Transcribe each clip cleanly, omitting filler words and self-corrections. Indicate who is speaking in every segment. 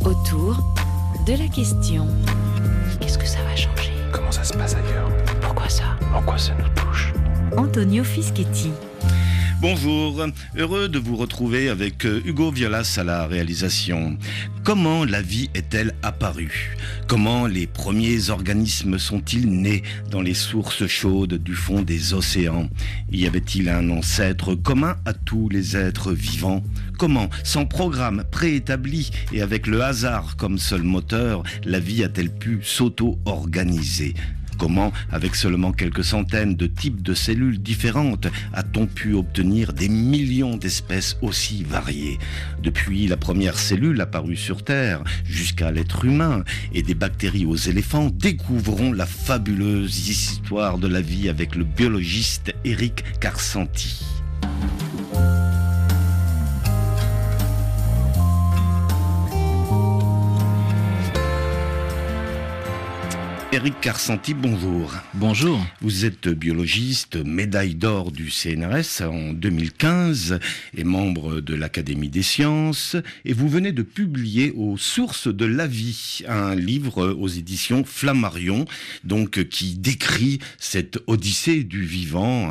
Speaker 1: Autour de la question. Qu'est-ce que ça va changer?
Speaker 2: Comment ça se passe ailleurs?
Speaker 1: Pourquoi ça?
Speaker 2: En quoi ça nous touche?
Speaker 1: Antonio Fischetti.
Speaker 3: Bonjour, heureux de vous retrouver avec Hugo Violas à la réalisation. Comment la vie est-elle apparue? Comment les premiers organismes sont-ils nés dans les sources chaudes du fond des océans? Y avait-il un ancêtre commun à tous les êtres vivants? Comment, sans programme préétabli et avec le hasard comme seul moteur, la vie a-t-elle pu s'auto-organiser? Comment, avec seulement quelques centaines de types de cellules différentes, a-t-on pu obtenir des millions d'espèces aussi variées? Depuis la première cellule apparue sur Terre, jusqu'à l'être humain, et des bactéries aux éléphants, découvrons la fabuleuse histoire de la vie avec le biologiste Éric Karsenty. Éric Karsenty, bonjour.
Speaker 4: Bonjour.
Speaker 3: Vous êtes biologiste, médaille d'or du CNRS en 2015 et membre de l'Académie des sciences. Et vous venez de publier aux sources de la vie, un livre aux éditions Flammarion, donc qui décrit cette odyssée du vivant.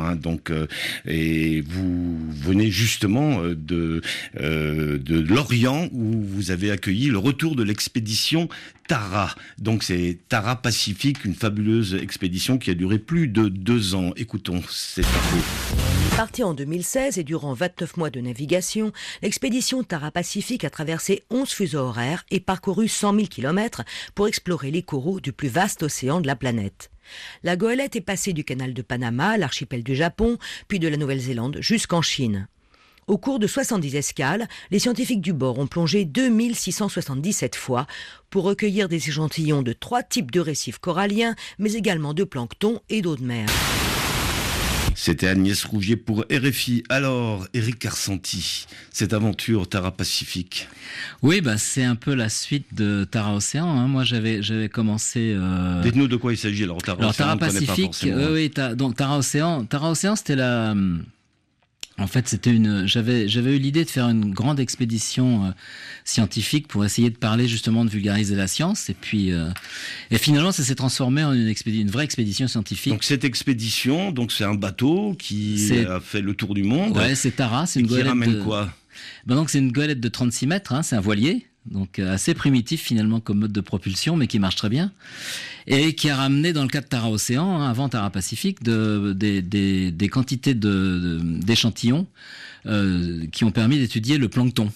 Speaker 3: Et vous venez justement de l'Orient où vous avez accueilli le retour de l'expédition Tara. Donc c'est Tara Pacifique, une fabuleuse expédition qui a duré plus de 2 ans. Écoutons cette info.
Speaker 5: Partie en 2016 et durant 29 mois de navigation, l'expédition Tara Pacifique a traversé 11 fuseaux horaires et parcouru 100 000 km pour explorer les coraux du plus vaste océan de la planète. La goélette est passée du canal de Panama à l'archipel du Japon, puis de la Nouvelle-Zélande jusqu'en Chine. Au cours de 70 escales, les scientifiques du bord ont plongé 2677 fois pour recueillir des échantillons de 3 types de récifs coralliens, mais également de plancton et d'eau de mer.
Speaker 3: C'était Agnès Rougier pour RFI. Alors, Éric Karsenty, cette aventure Tara Pacifique.
Speaker 4: Oui, c'est un peu la suite de Tara Océan. Moi, j'avais commencé.
Speaker 3: Dites-nous de quoi il s'agit. Alors,
Speaker 4: Tara Pacifique. Donc Tara Océan, c'était la. En fait, j'avais eu l'idée de faire une grande expédition scientifique pour essayer de parler justement de vulgariser la science. Et puis, et finalement, ça s'est transformé en une vraie expédition scientifique.
Speaker 3: Donc cette expédition, c'est un bateau qui a fait le tour du monde.
Speaker 4: Ouais, c'est Tara, c'est une goélette.
Speaker 3: Qui ramène quoi?
Speaker 4: Donc c'est une goélette de 36 mètres, c'est un voilier. Donc assez primitif finalement comme mode de propulsion, mais qui marche très bien, et qui a ramené dans le cas de Tara Océan, avant Tara Pacifique, des quantités d'échantillons qui ont permis d'étudier le plancton.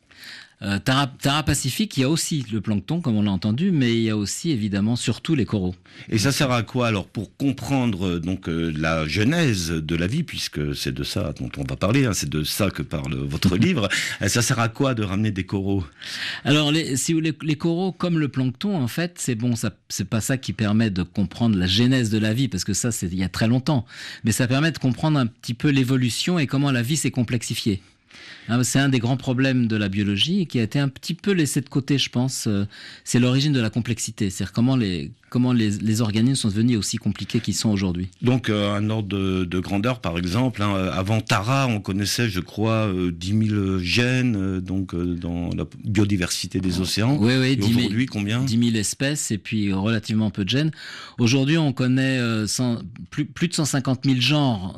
Speaker 4: Tara Pacifique, il y a aussi le plancton, comme on l'a entendu, mais il y a aussi évidemment surtout les coraux.
Speaker 3: Et ça sert à quoi alors pour comprendre la genèse de la vie, puisque c'est de ça dont on va parler, c'est de ça que parle votre livre. Ça sert à quoi de ramener des coraux?
Speaker 4: Alors les coraux, comme le plancton, en fait, c'est pas ça qui permet de comprendre la genèse de la vie, parce que ça c'est il y a très longtemps, mais ça permet de comprendre un petit peu l'évolution et comment la vie s'est complexifiée. C'est un des grands problèmes de la biologie et qui a été un petit peu laissé de côté, je pense. C'est l'origine de la complexité. C'est-à-dire comment les organismes sont devenus aussi compliqués qu'ils sont aujourd'hui.
Speaker 3: Donc, un ordre de grandeur, par exemple. Avant Tara, on connaissait, je crois, 10 000 gènes dans la biodiversité des océans.
Speaker 4: Oui,
Speaker 3: et aujourd'hui, combien?
Speaker 4: 10 000 espèces et puis relativement peu de gènes. Aujourd'hui, on connaît plus de 150 000 genres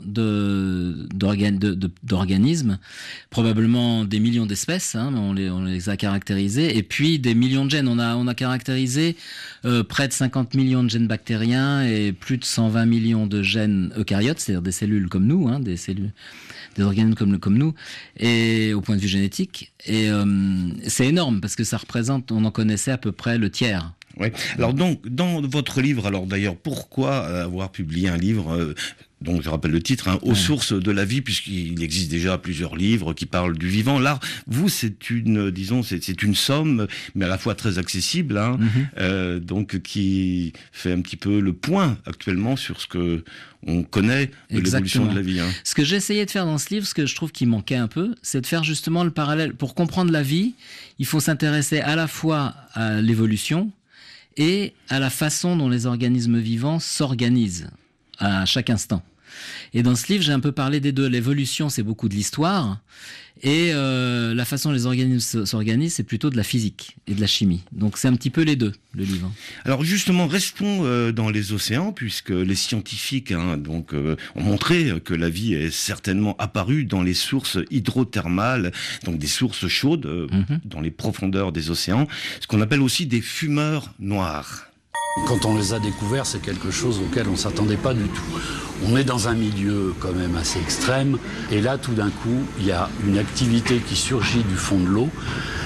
Speaker 4: d'organismes. Probablement des millions d'espèces, on les a caractérisées, et puis des millions de gènes. On a caractérisé près de 50 millions de gènes bactériens et plus de 120 millions de gènes eucaryotes, c'est-à-dire des cellules comme nous, des organismes comme nous, et au point de vue génétique. Et c'est énorme parce que ça représente, on en connaissait à peu près le tiers.
Speaker 3: Oui. Alors donc, dans votre livre, alors d'ailleurs, pourquoi avoir publié un livre donc je rappelle le titre, aux sources de la vie, puisqu'il existe déjà plusieurs livres qui parlent du vivant. Là, vous, c'est une somme, mais à la fois très accessible, donc qui fait un petit peu le point actuellement sur ce que on connaît de l'évolution de la vie.
Speaker 4: Ce que j'ai essayé de faire dans ce livre, ce que je trouve qui manquait un peu, c'est de faire justement le parallèle. Pour comprendre la vie, il faut s'intéresser à la fois à l'évolution et à la façon dont les organismes vivants s'organisent à chaque instant. Et dans ce livre, j'ai un peu parlé des deux. L'évolution, c'est beaucoup de l'histoire. Et la façon dont les organismes s'organisent, c'est plutôt de la physique et de la chimie. Donc c'est un petit peu les deux, le livre.
Speaker 3: Alors justement, restons dans les océans, puisque les scientifiques ont montré que la vie est certainement apparue dans les sources hydrothermales, donc des sources chaudes dans les profondeurs des océans, ce qu'on appelle aussi des fumeurs noirs.
Speaker 6: Quand on les a découverts, c'est quelque chose auquel on ne s'attendait pas du tout. On est dans un milieu quand même assez extrême, et là, tout d'un coup, il y a une activité qui surgit du fond de l'eau.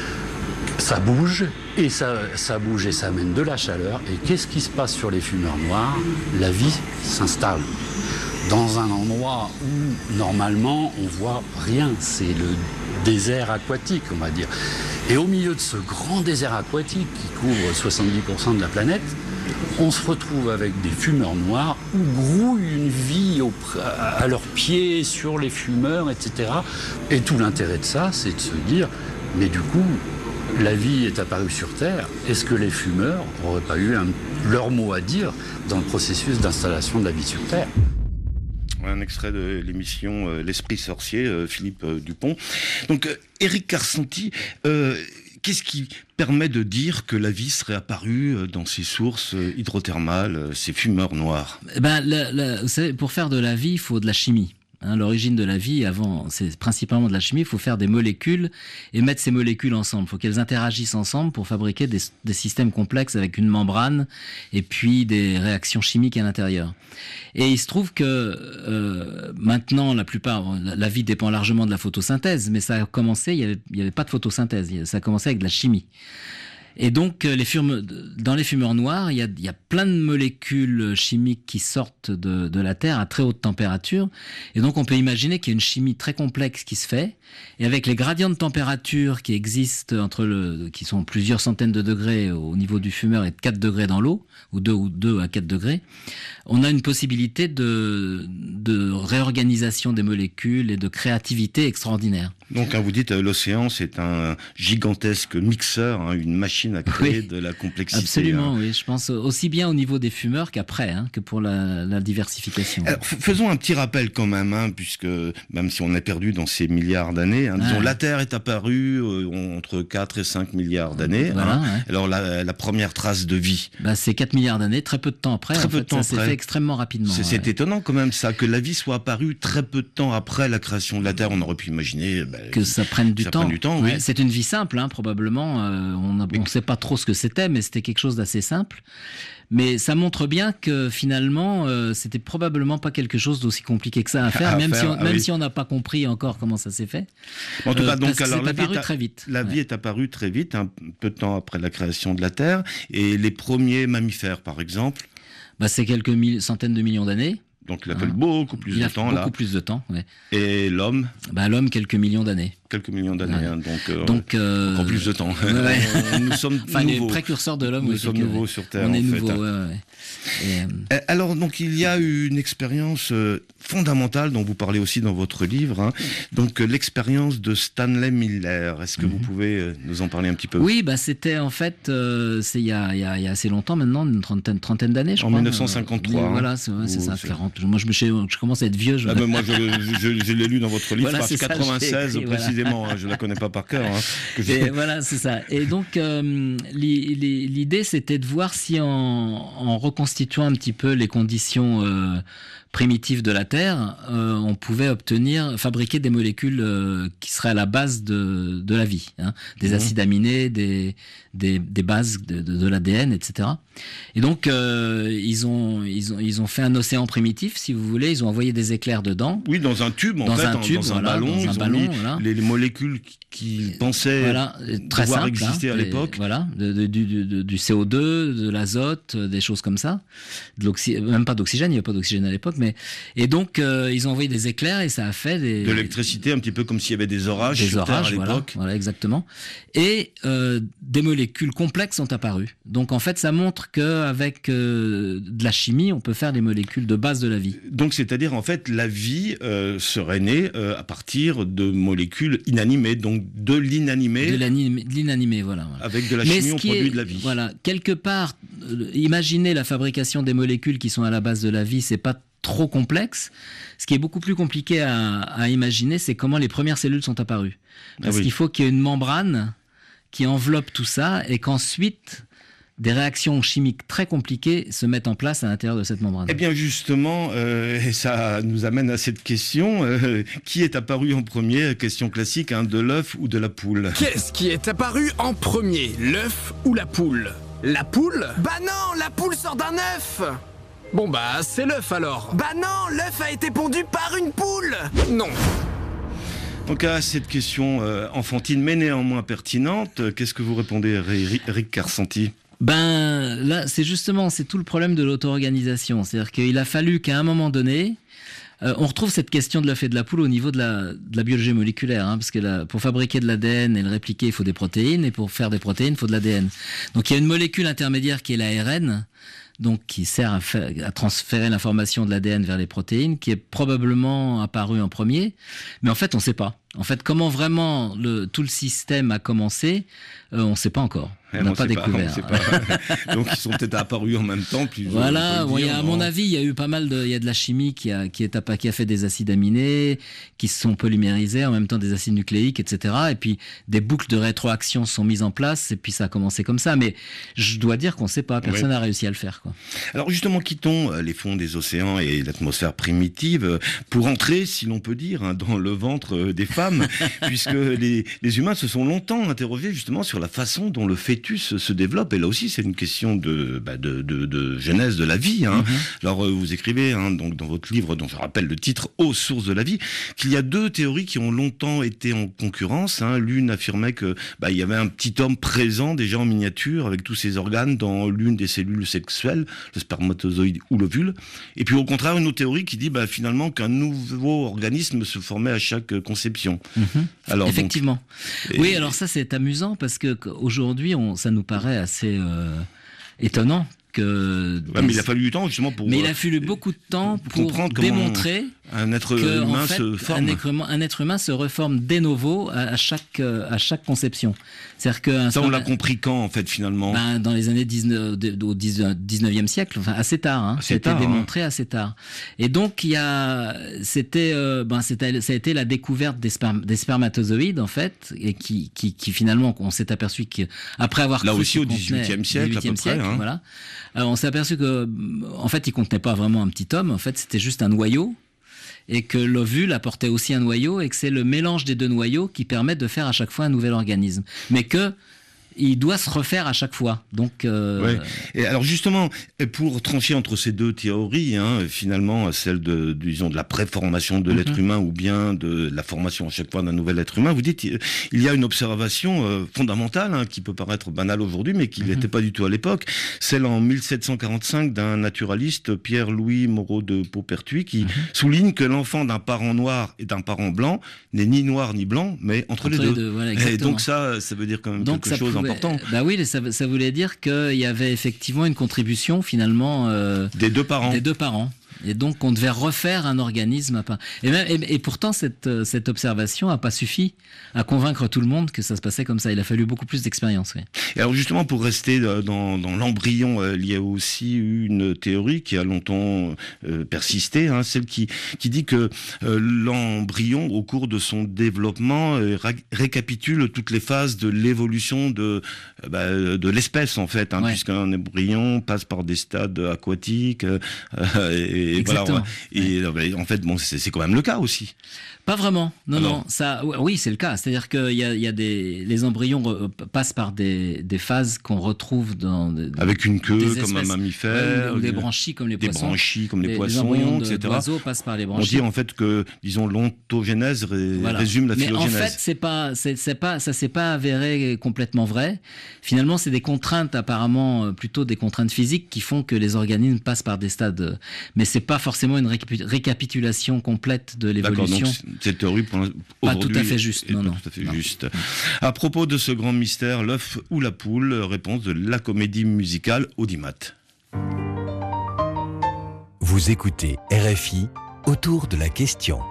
Speaker 6: Ça bouge, et ça bouge et ça amène de la chaleur. Et qu'est-ce qui se passe sur les fumeurs noirs ? La vie s'installe dans un endroit où, normalement, on voit rien. C'est le désert aquatique, on va dire. Et au milieu de ce grand désert aquatique qui couvre 70% de la planète, on se retrouve avec des fumeurs noirs où grouille une vie à leurs pieds, sur les fumeurs, etc. Et tout l'intérêt de ça, c'est de se dire, mais du coup, la vie est apparue sur Terre. Est-ce que les fumeurs n'auraient pas eu leur mot à dire dans le processus d'installation de la vie sur Terre ?
Speaker 3: Un extrait de l'émission L'Esprit sorcier, Philippe Dupont. Donc, Éric Karsanti, qu'est-ce qui permet de dire que la vie serait apparue dans ces sources hydrothermales, ces fumeurs noirs ?
Speaker 4: Vous savez, pour faire de la vie, il faut de la chimie. L'origine de la vie, avant, c'est principalement de la chimie. Il faut faire des molécules et mettre ces molécules ensemble. Il faut qu'elles interagissent ensemble pour fabriquer des systèmes complexes avec une membrane et puis des réactions chimiques à l'intérieur. Et il se trouve que maintenant, la vie dépend largement de la photosynthèse, mais ça a commencé, il y avait pas de photosynthèse, ça a commencé avec de la chimie. Et donc, dans les fumeurs noirs, il y a plein de molécules chimiques qui sortent de la Terre à très haute température. Et donc, on peut imaginer qu'il y a une chimie très complexe qui se fait. Et avec les gradients de température qui existent qui sont plusieurs centaines de degrés au niveau du fumeur et de 4 degrés dans l'eau, ou 2 à 4 degrés, on a une possibilité de réorganisation des molécules et de créativité extraordinaire.
Speaker 3: Donc, vous dites, l'océan, c'est un gigantesque mixeur, une machine à créer de la complexité.
Speaker 4: Absolument, oui. Je pense aussi bien au niveau des fumeurs qu'après, que pour la diversification.
Speaker 3: Alors, faisons un petit rappel quand même, puisque même si on est perdu dans ces milliards d'années, disons, la Terre est apparue entre 4 et 5 milliards d'années. Voilà, Alors, la première trace de vie.
Speaker 4: C'est 4 milliards d'années, très peu de temps après. Ça s'est fait extrêmement rapidement.
Speaker 3: C'est étonnant quand même, ça, que la vie soit apparue très peu de temps après la création de la Terre. On aurait pu imaginer
Speaker 4: que ça prenne du temps.
Speaker 3: Oui.
Speaker 4: C'est une vie simple, probablement. On ne sait pas trop ce que c'était, mais c'était quelque chose d'assez simple. Mais ça montre bien que finalement, c'était probablement pas quelque chose d'aussi compliqué que ça à faire, même si on n'a pas compris encore comment ça s'est fait.
Speaker 3: En tout cas, donc, alors,
Speaker 4: très vite.
Speaker 3: La vie est apparue très vite, un peu de temps après la création de la Terre. Et les premiers mammifères, par exemple,
Speaker 4: c'est quelques centaines de millions d'années.
Speaker 3: Donc il a fallu beaucoup plus de temps.
Speaker 4: Beaucoup plus de temps, ouais.
Speaker 3: Et l'homme
Speaker 4: L'homme, quelques millions d'années.
Speaker 3: Quelques millions d'années, donc encore plus de temps. Nous sommes nouveaux.
Speaker 4: Les précurseurs de l'homme.
Speaker 3: Nous sommes nouveaux sur Terre.
Speaker 4: On est nouveaux,
Speaker 3: Alors, donc, il y a une expérience fondamentale dont vous parlez aussi dans votre livre. Donc, l'expérience de Stanley Miller. Est-ce que vous pouvez nous en parler un petit peu ?
Speaker 4: Oui, c'était en fait, c'est il y a assez longtemps maintenant, une trentaine d'années, je crois.
Speaker 3: En 1953.
Speaker 4: Voilà, c'est ça, 40. Moi, je commence à être vieux.
Speaker 3: Moi, je l'ai lu dans votre livre, page 96 précisément. Je la connais pas par cœur.
Speaker 4: Voilà, c'est ça. Et donc, l'idée, c'était de voir si en reconstituant un petit peu les conditions primitives de la Terre, on pouvait fabriquer des molécules qui seraient à la base de la vie, des acides aminés, des bases de l'ADN, etc. Et donc ils ont fait un océan primitif, si vous voulez. Ils ont envoyé des éclairs dedans.
Speaker 3: Oui, dans un tube, dans un ballon. Ils ont mis les molécules qu'ils pensaient
Speaker 4: très
Speaker 3: pouvoir
Speaker 4: simple,
Speaker 3: exister à l'époque.
Speaker 4: Voilà, du CO2, de l'azote, des choses comme ça. Même pas d'oxygène, il n'y avait pas d'oxygène à l'époque. Et donc ils ont envoyé des éclairs et ça a fait de
Speaker 3: l'électricité, un petit peu comme s'il y avait des orages sur Terre à l'époque.
Speaker 4: Voilà, exactement. Et des molécules complexes sont apparues. Donc en fait, ça montre qu'avec de la chimie, on peut faire des molécules de base de la vie.
Speaker 3: Donc c'est-à-dire en fait, la vie serait née à partir de molécules inanimées, donc de l'inanimé.
Speaker 4: De l'inanimé, voilà.
Speaker 3: Avec de la chimie, on produit de la vie.
Speaker 4: Voilà, quelque part, imaginer la fabrication des molécules qui sont à la base de la vie, c'est pas trop complexe. Ce qui est beaucoup plus compliqué à imaginer, c'est comment les premières cellules sont apparues. Parce qu'il faut qu'il y ait une membrane qui enveloppe tout ça et qu'ensuite des réactions chimiques très compliquées se mettent en place à l'intérieur de cette membrane.
Speaker 3: Eh bien justement, et ça nous amène à cette question, qui est apparu en premier? Question classique, de l'œuf ou de la poule?
Speaker 7: Qu'est-ce qui est apparu en premier, l'œuf ou la poule? La poule? Bah non, la poule sort d'un œuf. Bon bah c'est l'œuf alors. Bah non, l'œuf a été pondu par une poule. Non.
Speaker 3: Donc à cette question enfantine mais néanmoins pertinente, qu'est-ce que vous répondez, Eric Carcenti?
Speaker 4: Ben là, c'est tout le problème de l'auto-organisation. C'est-à-dire qu'il a fallu qu'à un moment donné, on retrouve cette question de l'œuf et de la poule au niveau de la biologie moléculaire, parce que pour fabriquer de l'ADN et le répliquer, il faut des protéines, et pour faire des protéines, il faut de l'ADN. Donc il y a une molécule intermédiaire qui est l'ARN, donc qui sert à transférer l'information de l'ADN vers les protéines, qui est probablement apparue en premier, mais en fait on ne sait pas. En fait, comment vraiment tout le système a commencé, on ne sait pas encore. On n'a pas découvert.
Speaker 3: Donc ils sont peut-être apparus en même temps.
Speaker 4: Voilà, à mon avis, il y a eu pas mal il y a de la chimie qui a fait des acides aminés, qui se sont polymérisés, en même temps des acides nucléiques, etc. Et puis des boucles de rétroaction sont mises en place, et puis ça a commencé comme ça. Mais je dois dire qu'on ne sait pas, personne n'a réussi à le faire, quoi.
Speaker 3: Alors justement, quittons les fonds des océans et l'atmosphère primitive pour entrer, si l'on peut dire, dans le ventre des femmes, puisque les humains se sont longtemps interrogés justement sur la façon dont le fœtus se développe. Et là aussi, c'est une question de genèse de la vie. Alors vous écrivez donc dans votre livre, dont je rappelle le titre, Aux sources de la vie, qu'il y a deux théories qui ont longtemps été en concurrence. L'une affirmait que il y avait un petit homme présent déjà en miniature avec tous ses organes dans l'une des cellules sexuelles, le spermatozoïde ou l'ovule. Et puis au contraire, une autre théorie qui dit finalement qu'un nouveau organisme se formait à chaque conception. Alors,
Speaker 4: effectivement. Oui, alors ça c'est amusant parce que aujourd'hui ça nous paraît assez étonnant.
Speaker 3: Mais il a fallu du temps justement pour.
Speaker 4: Mais il a fallu beaucoup de temps pour démontrer
Speaker 3: un être humain se forme.
Speaker 4: Un être humain se reforme de novo à chaque conception. C'est-à-dire que
Speaker 3: ça, on l'a compris quand en fait finalement?
Speaker 4: Dans les années 19e siècle, assez tard. Ça a été démontré assez tard. Et donc ça a été la découverte des spermatozoïdes en fait, et qui finalement on s'est aperçu qu'après avoir
Speaker 3: là aussi au 18e siècle à peu près.
Speaker 4: Voilà. Alors on s'est aperçu que, en fait, il contenait pas vraiment un petit homme. En fait, c'était juste un noyau, et que l'ovule apportait aussi un noyau, et que c'est le mélange des deux noyaux qui permet de faire à chaque fois un nouvel organisme. Mais il doit se refaire à chaque fois. Donc,
Speaker 3: Et alors justement, pour trancher entre ces deux théories, finalement, celle de la préformation de l'être humain ou bien de la formation à chaque fois d'un nouvel être humain, vous dites il y a une observation fondamentale qui peut paraître banale aujourd'hui, mais qui n'était pas du tout à l'époque. Celle en 1745 d'un naturaliste, Pierre-Louis Moreau de Paupertuis, qui souligne que l'enfant d'un parent noir et d'un parent blanc n'est ni noir ni blanc, mais entre les deux.
Speaker 4: Voilà,
Speaker 3: et donc ça veut dire quand même quelque chose important.
Speaker 4: Oui, ça voulait dire qu'il y avait effectivement une contribution finalement
Speaker 3: des deux parents.
Speaker 4: Et donc on devait refaire un organisme. Et pourtant cette observation n'a pas suffi à convaincre tout le monde que ça se passait comme ça. Il a fallu beaucoup plus d'expérience. Oui.
Speaker 3: Et alors justement, pour rester dans l'embryon, il y a aussi une théorie qui a longtemps persisté, celle qui dit que l'embryon, au cours de son développement, récapitule toutes les phases de l'évolution de l'espèce en fait, puisqu'un embryon passe par des stades aquatiques et voilà. Et en fait, c'est quand même le cas aussi.
Speaker 4: Pas vraiment. Non. Ça, oui, c'est le cas. C'est-à-dire que les embryons passent par des phases qu'on retrouve
Speaker 3: avec une queue comme un mammifère,
Speaker 4: ou des branchies comme les poissons.
Speaker 3: Des branchies comme les poissons,
Speaker 4: embryons
Speaker 3: etc.
Speaker 4: d'oiseaux passent par les branchies.
Speaker 3: On dit en fait que, disons, l'ontogénèse résume la phylogénèse.
Speaker 4: Mais en fait, ça s'est pas avéré complètement vrai. Finalement, c'est des contraintes apparemment, plutôt des contraintes physiques qui font que les organismes passent par des stades. Mais c'est pas forcément une récapitulation complète de l'évolution.
Speaker 3: D'accord, donc cette théorie
Speaker 4: pas tout à fait juste.
Speaker 3: Juste. À propos de ce grand mystère, l'œuf ou la poule, réponse de la comédie musicale Audimat.
Speaker 8: Vous écoutez RFI autour de la question.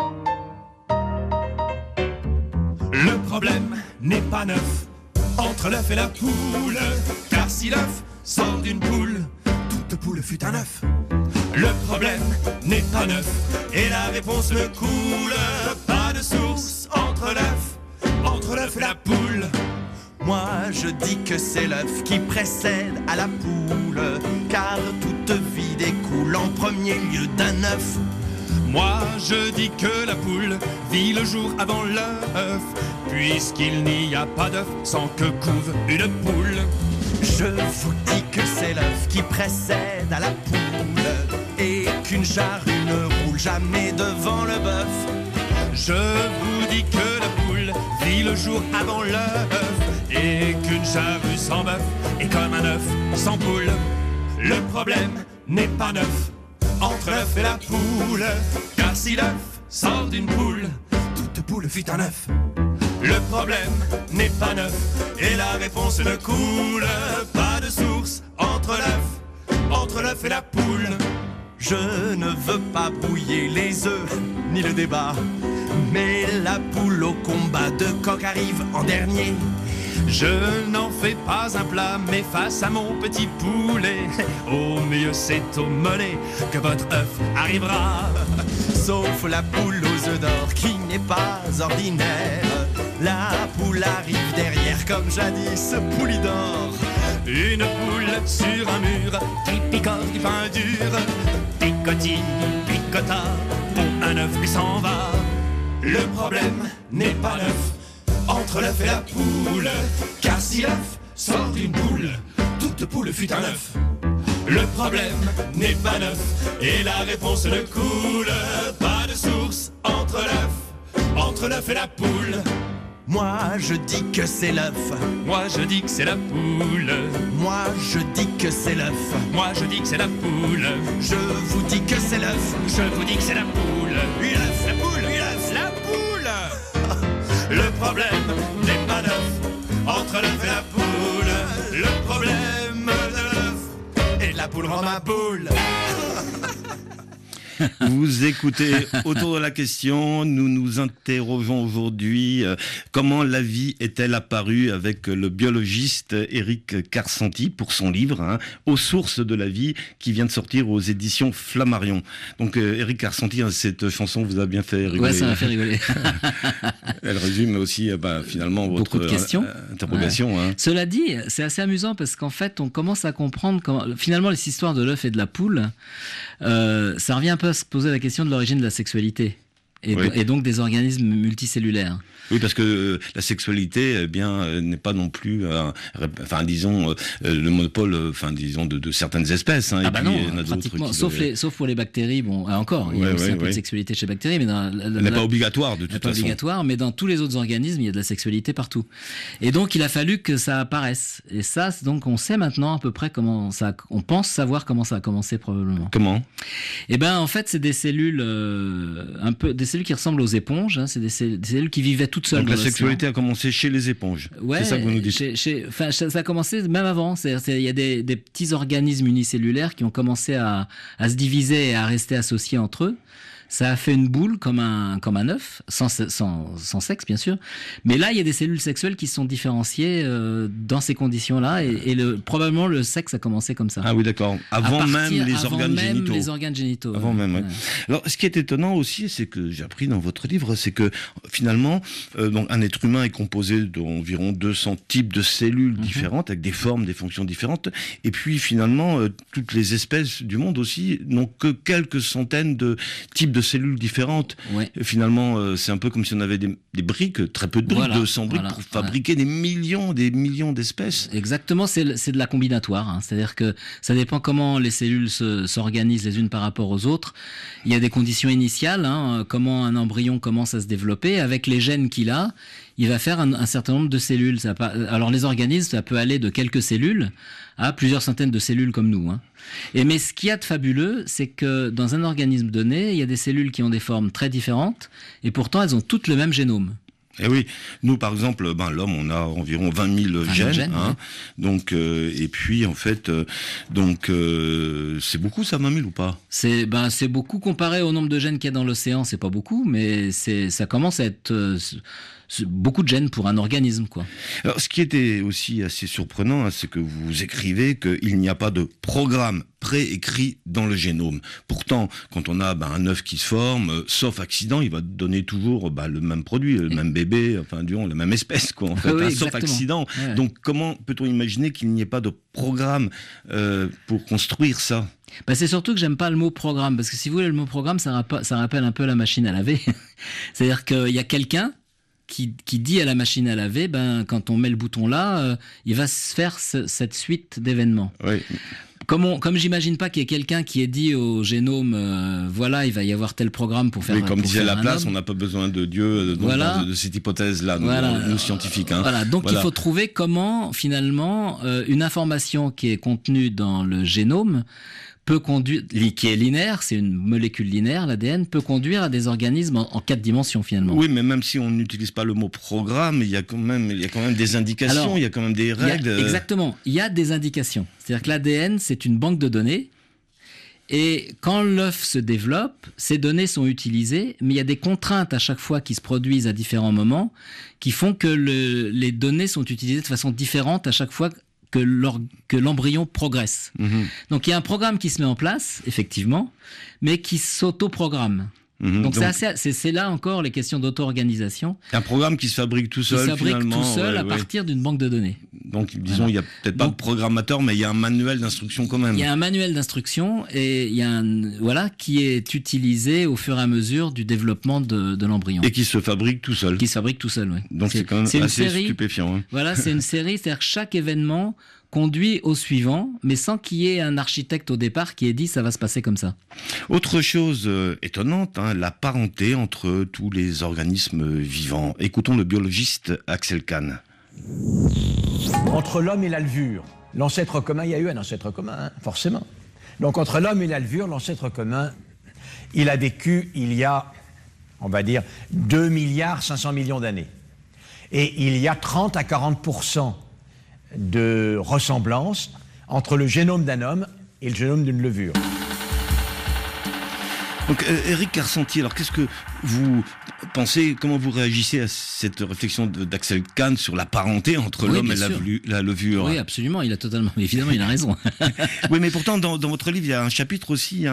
Speaker 9: Le problème n'est pas neuf entre l'œuf et la poule, car si l'œuf sort d'une poule, toute poule fut un œuf. Le problème n'est pas neuf et la réponse me coule. Pas de source entre l'œuf et la poule.
Speaker 10: Moi je dis que c'est l'œuf qui précède à la poule, car toute vie découle en premier lieu d'un œuf.
Speaker 9: Moi je dis que la poule vit le jour avant l'œuf, puisqu'il n'y a pas d'œuf sans que couve une poule.
Speaker 10: Je vous dis que c'est l'œuf qui précède à la poule, et qu'une charrue ne roule jamais devant le bœuf.
Speaker 9: Je vous dis que la poule vit le jour avant l'œuf, et qu'une charrue sans bœuf est comme un œuf sans poule. Le problème n'est pas neuf entre l'œuf et la poule, car si l'œuf sort d'une poule, toute poule fut un œuf. Le problème n'est pas neuf et la réponse ne coule. Pas de source entre l'œuf et la poule.
Speaker 10: Je ne veux pas brouiller les œufs ni le débat, mais la poule au combat de coq arrive en dernier.
Speaker 9: Je n'en fais pas un plat, mais face à mon petit poulet, au mieux c'est au mollet que votre œuf arrivera.
Speaker 10: Sauf la poule aux œufs d'or qui n'est pas ordinaire. La poule arrive derrière comme jadis Poulidor.
Speaker 9: Une poule sur un mur qui picore du pain dur. Picotine, picota, pond un œuf et s'en va. Le problème n'est pas neuf entre l'œuf et la poule, car si l'œuf sort d'une poule, toute poule fut un œuf. Le problème n'est pas neuf et la réponse ne coule. Pas de source entre l'œuf et la poule.
Speaker 10: Moi je dis que c'est l'œuf.
Speaker 9: Moi je dis que c'est la poule.
Speaker 10: Moi je dis que c'est l'œuf.
Speaker 9: Moi je dis que c'est la poule.
Speaker 10: Je vous dis que c'est l'œuf.
Speaker 9: Je vous dis que c'est la poule.
Speaker 10: Oui l'œuf, la poule, oui l'œuf,
Speaker 9: la poule. Le problème n'est pas neuf entre l'œuf et la poule. Le problème de l'œuf et la poule rend ma poule.
Speaker 3: Vous écoutez Autour de la question, nous nous interrogeons aujourd'hui comment la vie est-elle apparue avec le biologiste Éric Karsenty pour son livre Aux sources de la vie qui vient de sortir aux éditions Flammarion. Donc Éric Karsenty, cette chanson vous a bien fait rigoler.
Speaker 4: Ouais, ça m'a fait rigoler.
Speaker 3: Elle résume aussi finalement votre interrogation.
Speaker 4: Ouais. Cela dit, c'est assez amusant parce qu'en fait on commence à comprendre comment, finalement les histoires de l'œuf et de la poule, ça revient un peu à se poser la question de l'origine de la sexualité et donc des organismes multicellulaires.
Speaker 3: Oui, parce que la sexualité, n'est pas non plus, le monopole, de certaines espèces.
Speaker 4: Ah bah non, pratiquement. Sauf pour les bactéries. Bon, encore, il y a aussi un peu de sexualité chez les bactéries, mais
Speaker 3: elle n'est pas obligatoire de toute façon.
Speaker 4: Pas obligatoire, mais dans tous les autres organismes, il y a de la sexualité partout. Et donc, il a fallu que ça apparaisse. Et ça, donc, on sait maintenant à peu près comment ça. On pense savoir comment ça a commencé probablement.
Speaker 3: Comment ?
Speaker 4: Eh ben, en fait, c'est des cellules des cellules qui ressemblent aux éponges. C'est des cellules qui vivaient toutes seules.
Speaker 3: Donc la sexualité a commencé chez les éponges.
Speaker 4: Ouais,
Speaker 3: c'est ça que vous nous dites.
Speaker 4: Ça a commencé même avant. Il y a des petits organismes unicellulaires qui ont commencé à se diviser et à rester associés entre eux. Ça a fait une boule comme un œuf, sans sexe bien sûr. Mais là, il y a des cellules sexuelles qui sont différenciées dans ces conditions-là, et probablement le sexe a commencé comme ça.
Speaker 3: Ah oui, d'accord. Avant même les organes génitaux.
Speaker 4: Avant
Speaker 3: même. Ouais. Alors, ce qui est étonnant aussi, c'est que j'ai appris dans votre livre, c'est que finalement, donc un être humain est composé d'environ 200 types de cellules différentes, avec des formes, des fonctions différentes. Et puis finalement, toutes les espèces du monde aussi n'ont que quelques centaines de types de cellules différentes.
Speaker 4: Ouais.
Speaker 3: Finalement, c'est un peu comme si on avait des briques, très peu de briques, 200 briques pour fabriquer des millions d'espèces.
Speaker 4: Exactement, c'est de la combinatoire. C'est-à-dire que ça dépend comment les cellules s'organisent les unes par rapport aux autres. Il y a des conditions initiales, comment un embryon commence à se développer. Avec les gènes qu'il a, il va faire un certain nombre de cellules. Alors les organismes, ça peut aller de quelques cellules à plusieurs centaines de cellules comme nous. Mais ce qu'il y a de fabuleux, c'est que dans un organisme donné, il y a des cellules qui ont des formes très différentes, et pourtant elles ont toutes le même génome.
Speaker 3: Et oui, nous par exemple, l'homme, on a environ 20 000 gènes, donc et puis en fait, c'est beaucoup ça, 20 000 ou pas ?
Speaker 4: C'est beaucoup comparé au nombre de gènes qu'il y a dans l'océan, c'est pas beaucoup, mais ça commence à être beaucoup de gènes pour un organisme, quoi.
Speaker 3: Alors, ce qui était aussi assez surprenant, c'est que vous écrivez qu'il n'y a pas de programme préécrit dans le génome. Pourtant, quand on a un œuf qui se forme, sauf accident, il va donner toujours le même produit, le même bébé, enfin, disons, la même espèce, quoi, en fait,
Speaker 4: oui,
Speaker 3: sauf accident.
Speaker 4: Ouais.
Speaker 3: Donc, comment peut-on imaginer qu'il n'y ait pas de programme pour construire ça ?
Speaker 4: C'est surtout que j'aime pas le mot programme, parce que si vous voulez, le mot programme, ça rappelle un peu la machine à laver. C'est-à-dire qu'il y a quelqu'un qui dit à la machine à laver, quand on met le bouton là, il va se faire cette suite d'événements.
Speaker 3: Oui.
Speaker 4: Comme j'imagine pas qu'il y ait quelqu'un qui ait dit au génome, voilà, il va y avoir tel programme pour faire.
Speaker 3: Oui, comme
Speaker 4: pour
Speaker 3: disait
Speaker 4: faire
Speaker 3: Laplace,
Speaker 4: homme.
Speaker 3: on n'a pas besoin de Dieu de cette hypothèse-là, nous scientifiques. Hein.
Speaker 4: Voilà, donc il faut trouver comment finalement une information qui est contenue dans le génome peut conduire, qui est linéaire, c'est une molécule linéaire, l'ADN, peut conduire à des organismes en 4 dimensions finalement.
Speaker 3: Oui, mais même si on n'utilise pas le mot programme, il y a quand même des indications,
Speaker 4: Alors,
Speaker 3: il y a quand même des règles.
Speaker 4: Exactement, il y a des indications. C'est-à-dire que l'ADN, c'est une banque de données, et quand l'œuf se développe, ces données sont utilisées, mais il y a des contraintes à chaque fois qui se produisent à différents moments, qui font que les données sont utilisées de façon différente à chaque fois que l'embryon progresse. Donc il y a un programme qui se met en place, effectivement, mais qui s'auto-programme. Donc c'est là encore les questions d'auto-organisation.
Speaker 3: Un programme qui se fabrique tout seul,
Speaker 4: à partir d'une banque de données.
Speaker 3: Donc disons, il n'y a peut-être pas de programmateur, mais il y a un manuel d'instruction quand même.
Speaker 4: Il y a un manuel d'instruction et il y a qui est utilisé au fur et à mesure du développement de l'embryon.
Speaker 3: Et qui se fabrique tout seul.
Speaker 4: Qui se fabrique tout seul, oui.
Speaker 3: Donc c'est quand même assez stupéfiant. Hein.
Speaker 4: Voilà, c'est une série, c'est-à-dire que chaque événement conduit au suivant, mais sans qu'il y ait un architecte au départ qui ait dit ça va se passer comme ça.
Speaker 3: Autre chose étonnante, la parenté entre tous les organismes vivants. Écoutons le biologiste Axel Kahn.
Speaker 11: Entre l'homme et la levure, l'ancêtre commun, il y a eu un ancêtre commun, forcément. Donc entre l'homme et la levure, l'ancêtre commun, il a vécu il y a, on va dire, 2 milliards 500 millions d'années. Et il y a 30 à 40% de ressemblance entre le génome d'un homme et le génome d'une levure.
Speaker 3: Donc Éric Carcentier, alors qu'est-ce que vous pensez, comment vous réagissez à cette réflexion d'Axel Kahn sur la parenté entre l'homme et la levure?
Speaker 4: Oui, absolument, évidemment, il a raison.
Speaker 3: Oui, mais pourtant, dans votre livre, il y a un chapitre aussi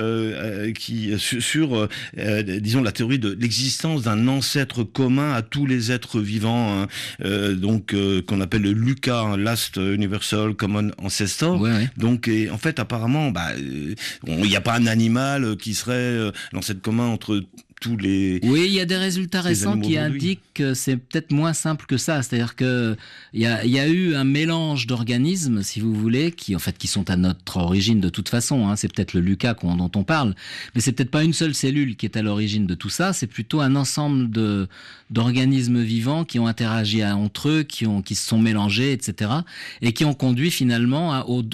Speaker 3: sur disons, la théorie de l'existence d'un ancêtre commun à tous les êtres vivants, qu'on appelle le LUCA, Last Universal Common Ancestor.
Speaker 4: Ouais.
Speaker 3: Donc, en fait, apparemment, il n'y a pas un animal qui serait l'ancêtre commun entre tous les...
Speaker 4: Oui, il y a des résultats récents qui indiquent que c'est peut-être moins simple que ça. C'est-à-dire qu'il y a eu un mélange d'organismes, si vous voulez, qui sont à notre origine de toute façon. C'est peut-être le LUCA dont on parle, mais c'est peut-être pas une seule cellule qui est à l'origine de tout ça. C'est plutôt un ensemble d'organismes vivants qui ont interagi entre eux, qui se sont mélangés, etc., et qui ont conduit finalement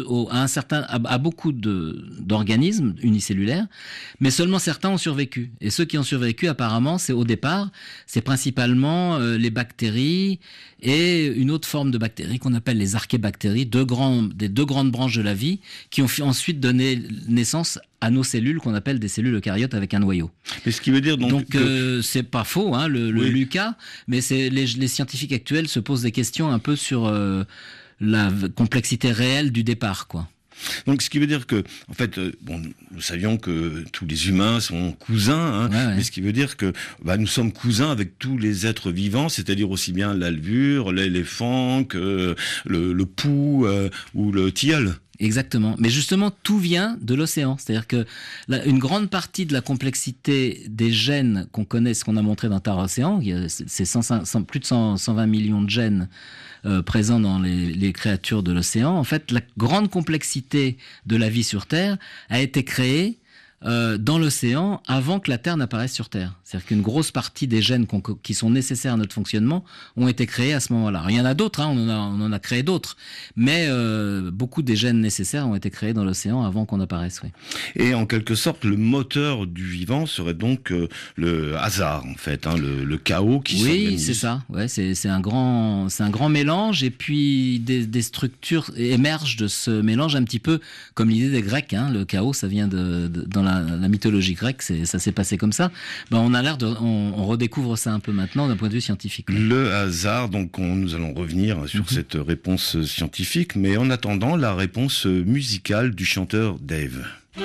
Speaker 4: à beaucoup d'organismes unicellulaires, mais seulement certains ont survécu. Et ceux qui ont survécu, apparemment, c'est principalement les bactéries et une autre forme de bactéries qu'on appelle les archébactéries, des deux grandes branches de la vie, qui ont ensuite donné naissance à nos cellules qu'on appelle des cellules eucaryotes avec un noyau.
Speaker 3: Mais ce qui veut dire donc
Speaker 4: c'est pas faux, le LUCA, mais les scientifiques actuels se posent des questions un peu sur la complexité réelle du départ, quoi.
Speaker 3: Donc, ce qui veut dire que, en fait, nous savions que tous les humains sont cousins, mais ce qui veut dire que nous sommes cousins avec tous les êtres vivants, c'est-à-dire aussi bien la levure, l'éléphant que le pou ou le tilleul.
Speaker 4: Exactement. Mais justement, tout vient de l'océan. C'est-à-dire que une grande partie de la complexité des gènes qu'on connaît, ce qu'on a montré dans Tara Océan, c'est plus de 120 millions de gènes présents dans les créatures de l'océan. En fait, la grande complexité de la vie sur Terre a été créée dans l'océan avant que la Terre n'apparaisse sur Terre. C'est-à-dire qu'une grosse partie des gènes qui sont nécessaires à notre fonctionnement ont été créés à ce moment-là. Il y en a d'autres, on en a créé d'autres, mais beaucoup des gènes nécessaires ont été créés dans l'océan avant qu'on apparaisse. Oui.
Speaker 3: Et en quelque sorte, le moteur du vivant serait donc le hasard, en fait, le chaos qui s'organise.
Speaker 4: Oui, c'est ça. Ouais, c'est un grand mélange, et puis des structures émergent de ce mélange un petit peu comme l'idée des Grecs. Le chaos, ça vient dans la mythologie grecque, ça s'est passé comme ça. On redécouvre ça un peu maintenant d'un point de vue scientifique.
Speaker 3: Le hasard, donc nous allons revenir sur cette réponse scientifique, mais en attendant, la réponse musicale du chanteur Dave.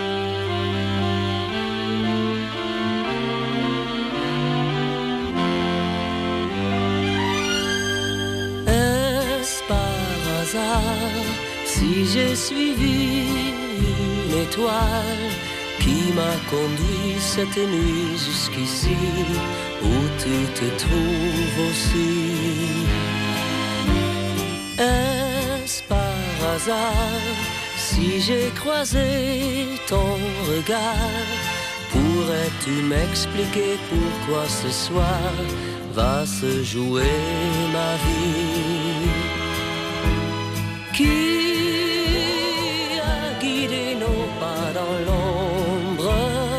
Speaker 12: Est-ce par hasard si j'ai suivi une étoile qui m'a conduit cette nuit jusqu'ici où tu te trouves aussi? Est-ce par hasard si j'ai croisé ton regard? Pourrais-tu m'expliquer pourquoi ce soir va se jouer ma vie? Qui a guidé nos pas dans l'ombre,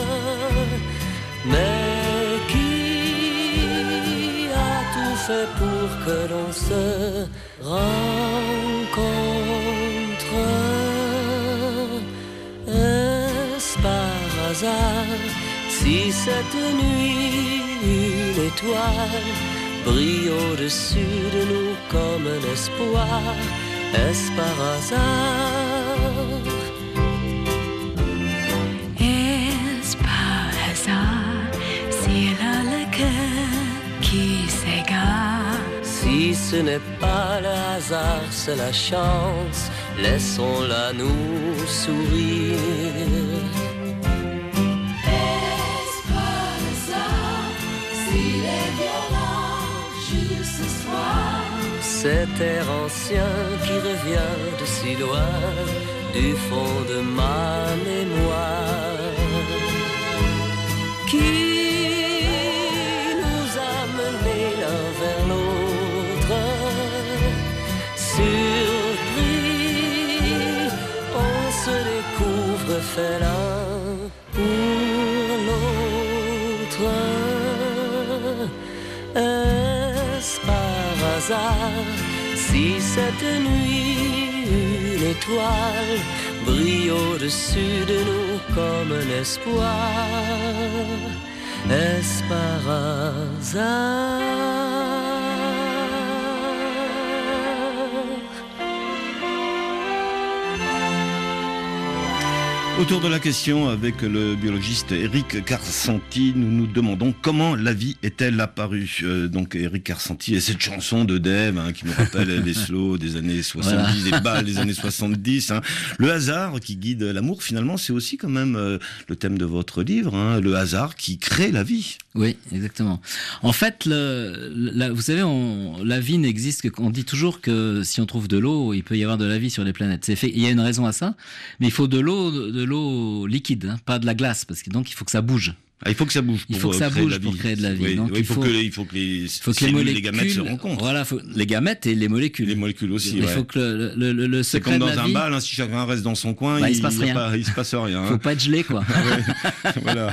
Speaker 12: mais qui a tout fait pour que l'on se rencontre? Est-ce par hasard si cette nuit une étoile brille au-dessus de nous comme un espoir? Est-ce par hasard?
Speaker 1: Est-ce par hasard s'il a le cœur qui s'égare?
Speaker 12: Si ce n'est pas le hasard, c'est la chance, laissons-la nous sourire.
Speaker 13: Est-ce par hasard s'il est violent juste ce soir?
Speaker 12: Cet air ancien qui revient de si loin, du fond de ma mémoire, qui nous a menés l'un vers l'autre. Surpris, on se découvre fait l'un pour l'autre. Est-ce par hasard si cette nuit une étoile brille au-dessus de nous comme un espoir? Est-ce par hasard?
Speaker 3: Autour de la question, avec le biologiste Éric Karsanti, nous nous demandons comment la vie est-elle apparue. Donc Éric Karsanti et cette chanson de Dave qui nous rappelle les slows des années 70, les balles des années 70. Le hasard qui guide l'amour, finalement, c'est aussi quand même le thème de votre livre, le hasard qui crée la vie.
Speaker 4: Oui, exactement. En fait, vous savez, la vie n'existe que... On dit toujours que si on trouve de l'eau, il peut y avoir de la vie sur les planètes. C'est fait. Il y a une raison à ça, mais il faut de l'eau liquide, pas de la glace, parce que donc il faut que ça bouge.
Speaker 3: Il faut que ça bouge pour
Speaker 4: créer de la vie.
Speaker 3: Oui,
Speaker 4: donc,
Speaker 3: il faut que les cellules, les gamètes se rencontrent.
Speaker 4: Voilà, les gamètes et les molécules.
Speaker 3: Les molécules aussi,
Speaker 4: il faut que le
Speaker 3: c'est
Speaker 4: secret
Speaker 3: comme
Speaker 4: de la
Speaker 3: dans un
Speaker 4: vie...
Speaker 3: bal, si chacun reste dans son coin,
Speaker 4: il se passe rien.
Speaker 3: Il se passe rien.
Speaker 4: Faut pas être gelé, quoi.
Speaker 3: Voilà.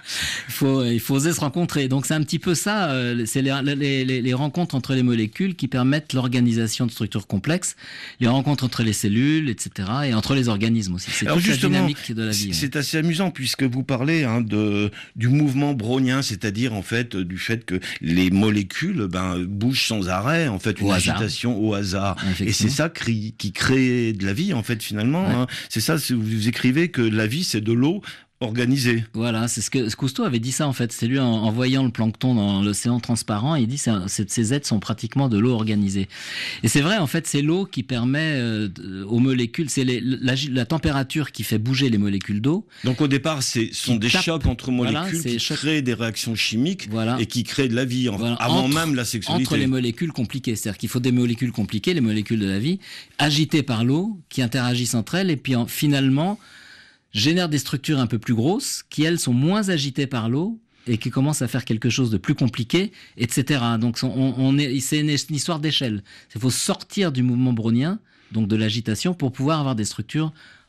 Speaker 4: Il faut oser se rencontrer. Donc c'est un petit peu ça, c'est les rencontres entre les molécules qui permettent l'organisation de structures complexes, les rencontres entre les cellules, etc., et entre les organismes aussi. C'est toute la dynamique de la vie.
Speaker 3: C'est assez amusant puisque vous parlez du mouvement brownien, c'est-à-dire en fait du fait que les molécules bougent sans arrêt, en fait une agitation au hasard. Et c'est ça qui crée de la vie en fait finalement. Ouais. C'est ça, vous écrivez que la vie c'est de l'eau organisé.
Speaker 4: Voilà, c'est ce que Cousteau avait dit ça en fait. C'est lui en voyant le plancton dans l'océan transparent, il dit ces êtres sont pratiquement de l'eau organisée. Et c'est vrai en fait, c'est l'eau qui permet aux molécules, c'est la température qui fait bouger les molécules d'eau.
Speaker 3: Donc au départ, ce sont des chocs entre molécules qui créent des réactions chimiques et qui créent de la vie avant même la sexualité.
Speaker 4: Entre les molécules compliquées, c'est-à-dire qu'il faut des molécules compliquées, les molécules de la vie, agitées par l'eau, qui interagissent entre elles et puis finalement génèrent des structures un peu plus grosses qui, elles, sont moins agitées par l'eau et qui commencent à faire quelque chose de plus compliqué, etc. Donc, c'est une histoire d'échelle. Il faut sortir du mouvement brownien, donc de l'agitation, pour pouvoir avoir des structures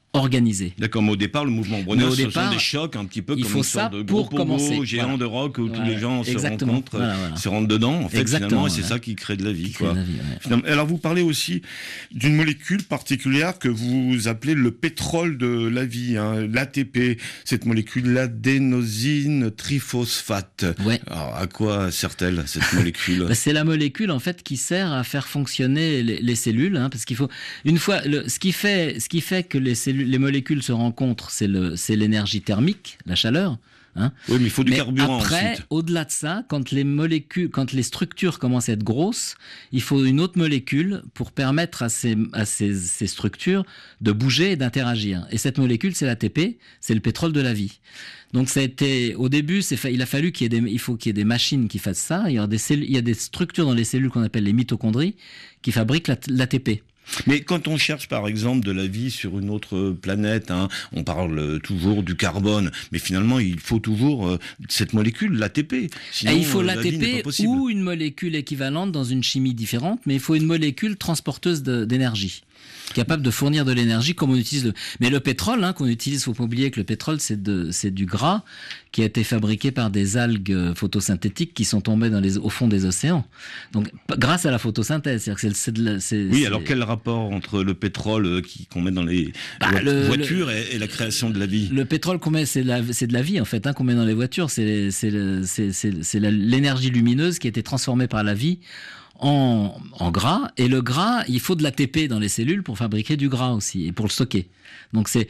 Speaker 4: organisé.
Speaker 3: D'accord, mais au départ, le mouvement Bronner, ce sont des chocs un petit peu comme une sorte de gros pogo géant de rock où tous les gens se rencontrent, se rentrent dedans, en fait, finalement, et c'est ça qui crée de la vie. Quoi. Alors, vous parlez aussi d'une molécule particulière que vous appelez le pétrole de la vie, hein, l'ATP, cette molécule, l'adénosine triphosphate.
Speaker 4: Ouais.
Speaker 3: Alors, à quoi sert-elle, cette molécule?
Speaker 4: C'est la molécule, en fait, qui sert à faire fonctionner les cellules, hein, parce qu'il faut, une fois, ce qui fait que les molécules se rencontrent, c'est l'énergie thermique, la chaleur. Hein.
Speaker 3: Oui, mais il faut du carburant
Speaker 4: après,
Speaker 3: ensuite.
Speaker 4: Au-delà de ça, quand les structures commencent à être grosses, il faut une autre molécule pour permettre à ces structures de bouger et d'interagir. Et cette molécule, c'est l'ATP, c'est le pétrole de la vie. Donc ça a été, au début, il a fallu qu'il y ait des machines qui fassent ça. Il y a des structures dans les cellules qu'on appelle les mitochondries qui fabriquent l'ATP.
Speaker 3: Mais quand on cherche par exemple de la vie sur une autre planète, hein, on parle toujours du carbone, mais finalement il faut toujours cette molécule, l'ATP. Sinon,
Speaker 4: il faut
Speaker 3: la vie n'est
Speaker 4: l'ATP
Speaker 3: pas possible.
Speaker 4: ou une molécule équivalente dans une chimie différente, mais il faut une molécule transporteuse d'énergie, capable de fournir de l'énergie comme on utilise Mais le pétrole qu'on utilise, faut pas oublier que le pétrole c'est du gras qui a été fabriqué par des algues photosynthétiques qui sont tombées au fond des océans. Donc grâce à la photosynthèse,
Speaker 3: Oui, alors quel rapport entre le pétrole qu'on met dans les voitures et la création de la vie?
Speaker 4: Le pétrole qu'on met, c'est de la vie en fait, qu'on met dans les voitures, c'est l'énergie lumineuse qui a été transformée par la vie en gras, et le gras, il faut de l'ATP dans les cellules pour fabriquer du gras aussi et pour le stocker. Donc c'est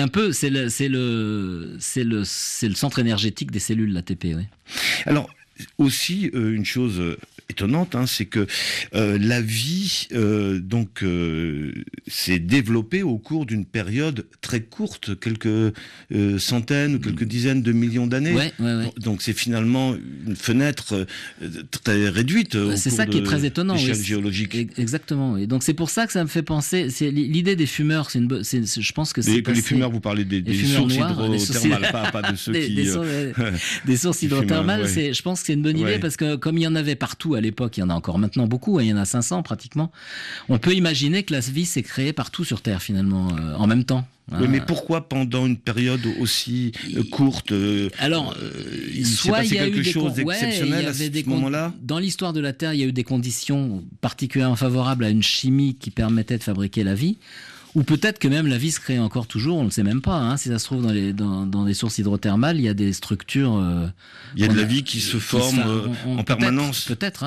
Speaker 4: le centre énergétique des cellules, l'ATP. Oui.
Speaker 3: Alors aussi une chose étonnante, c'est que la vie s'est développée au cours d'une période très courte, quelques centaines ou quelques dizaines de millions d'années.
Speaker 4: Ouais.
Speaker 3: Donc c'est finalement une fenêtre très réduite.
Speaker 4: C'est ça qui est très étonnant.
Speaker 3: L'échelle géologique.
Speaker 4: Exactement. Et donc c'est pour ça que ça me fait penser. C'est l'idée des fumeurs. Je pense que c'est.
Speaker 3: Les fumeurs, vous parlez des sources hydrothermales, pas de ceux
Speaker 4: des sources hydrothermales.
Speaker 3: Ouais.
Speaker 4: Je pense que c'est une bonne idée parce que comme il y en avait partout à l'époque, il y en a encore maintenant beaucoup, il y en a 500 pratiquement. On peut imaginer que la vie s'est créée partout sur Terre finalement, en même temps.
Speaker 3: Oui, mais pourquoi pendant une période aussi courte
Speaker 4: Alors,
Speaker 3: il s'est passé quelque chose d'exceptionnel à ce moment-là?
Speaker 4: Dans l'histoire de la Terre, il y a eu des conditions particulièrement favorables à une chimie qui permettait de fabriquer la vie. Ou peut-être que même la vie se crée encore toujours, on ne sait même pas. Si ça se trouve dans les sources hydrothermales, il y a des structures.
Speaker 3: Il y a de la vie qui se forme en permanence.
Speaker 4: Peut-être.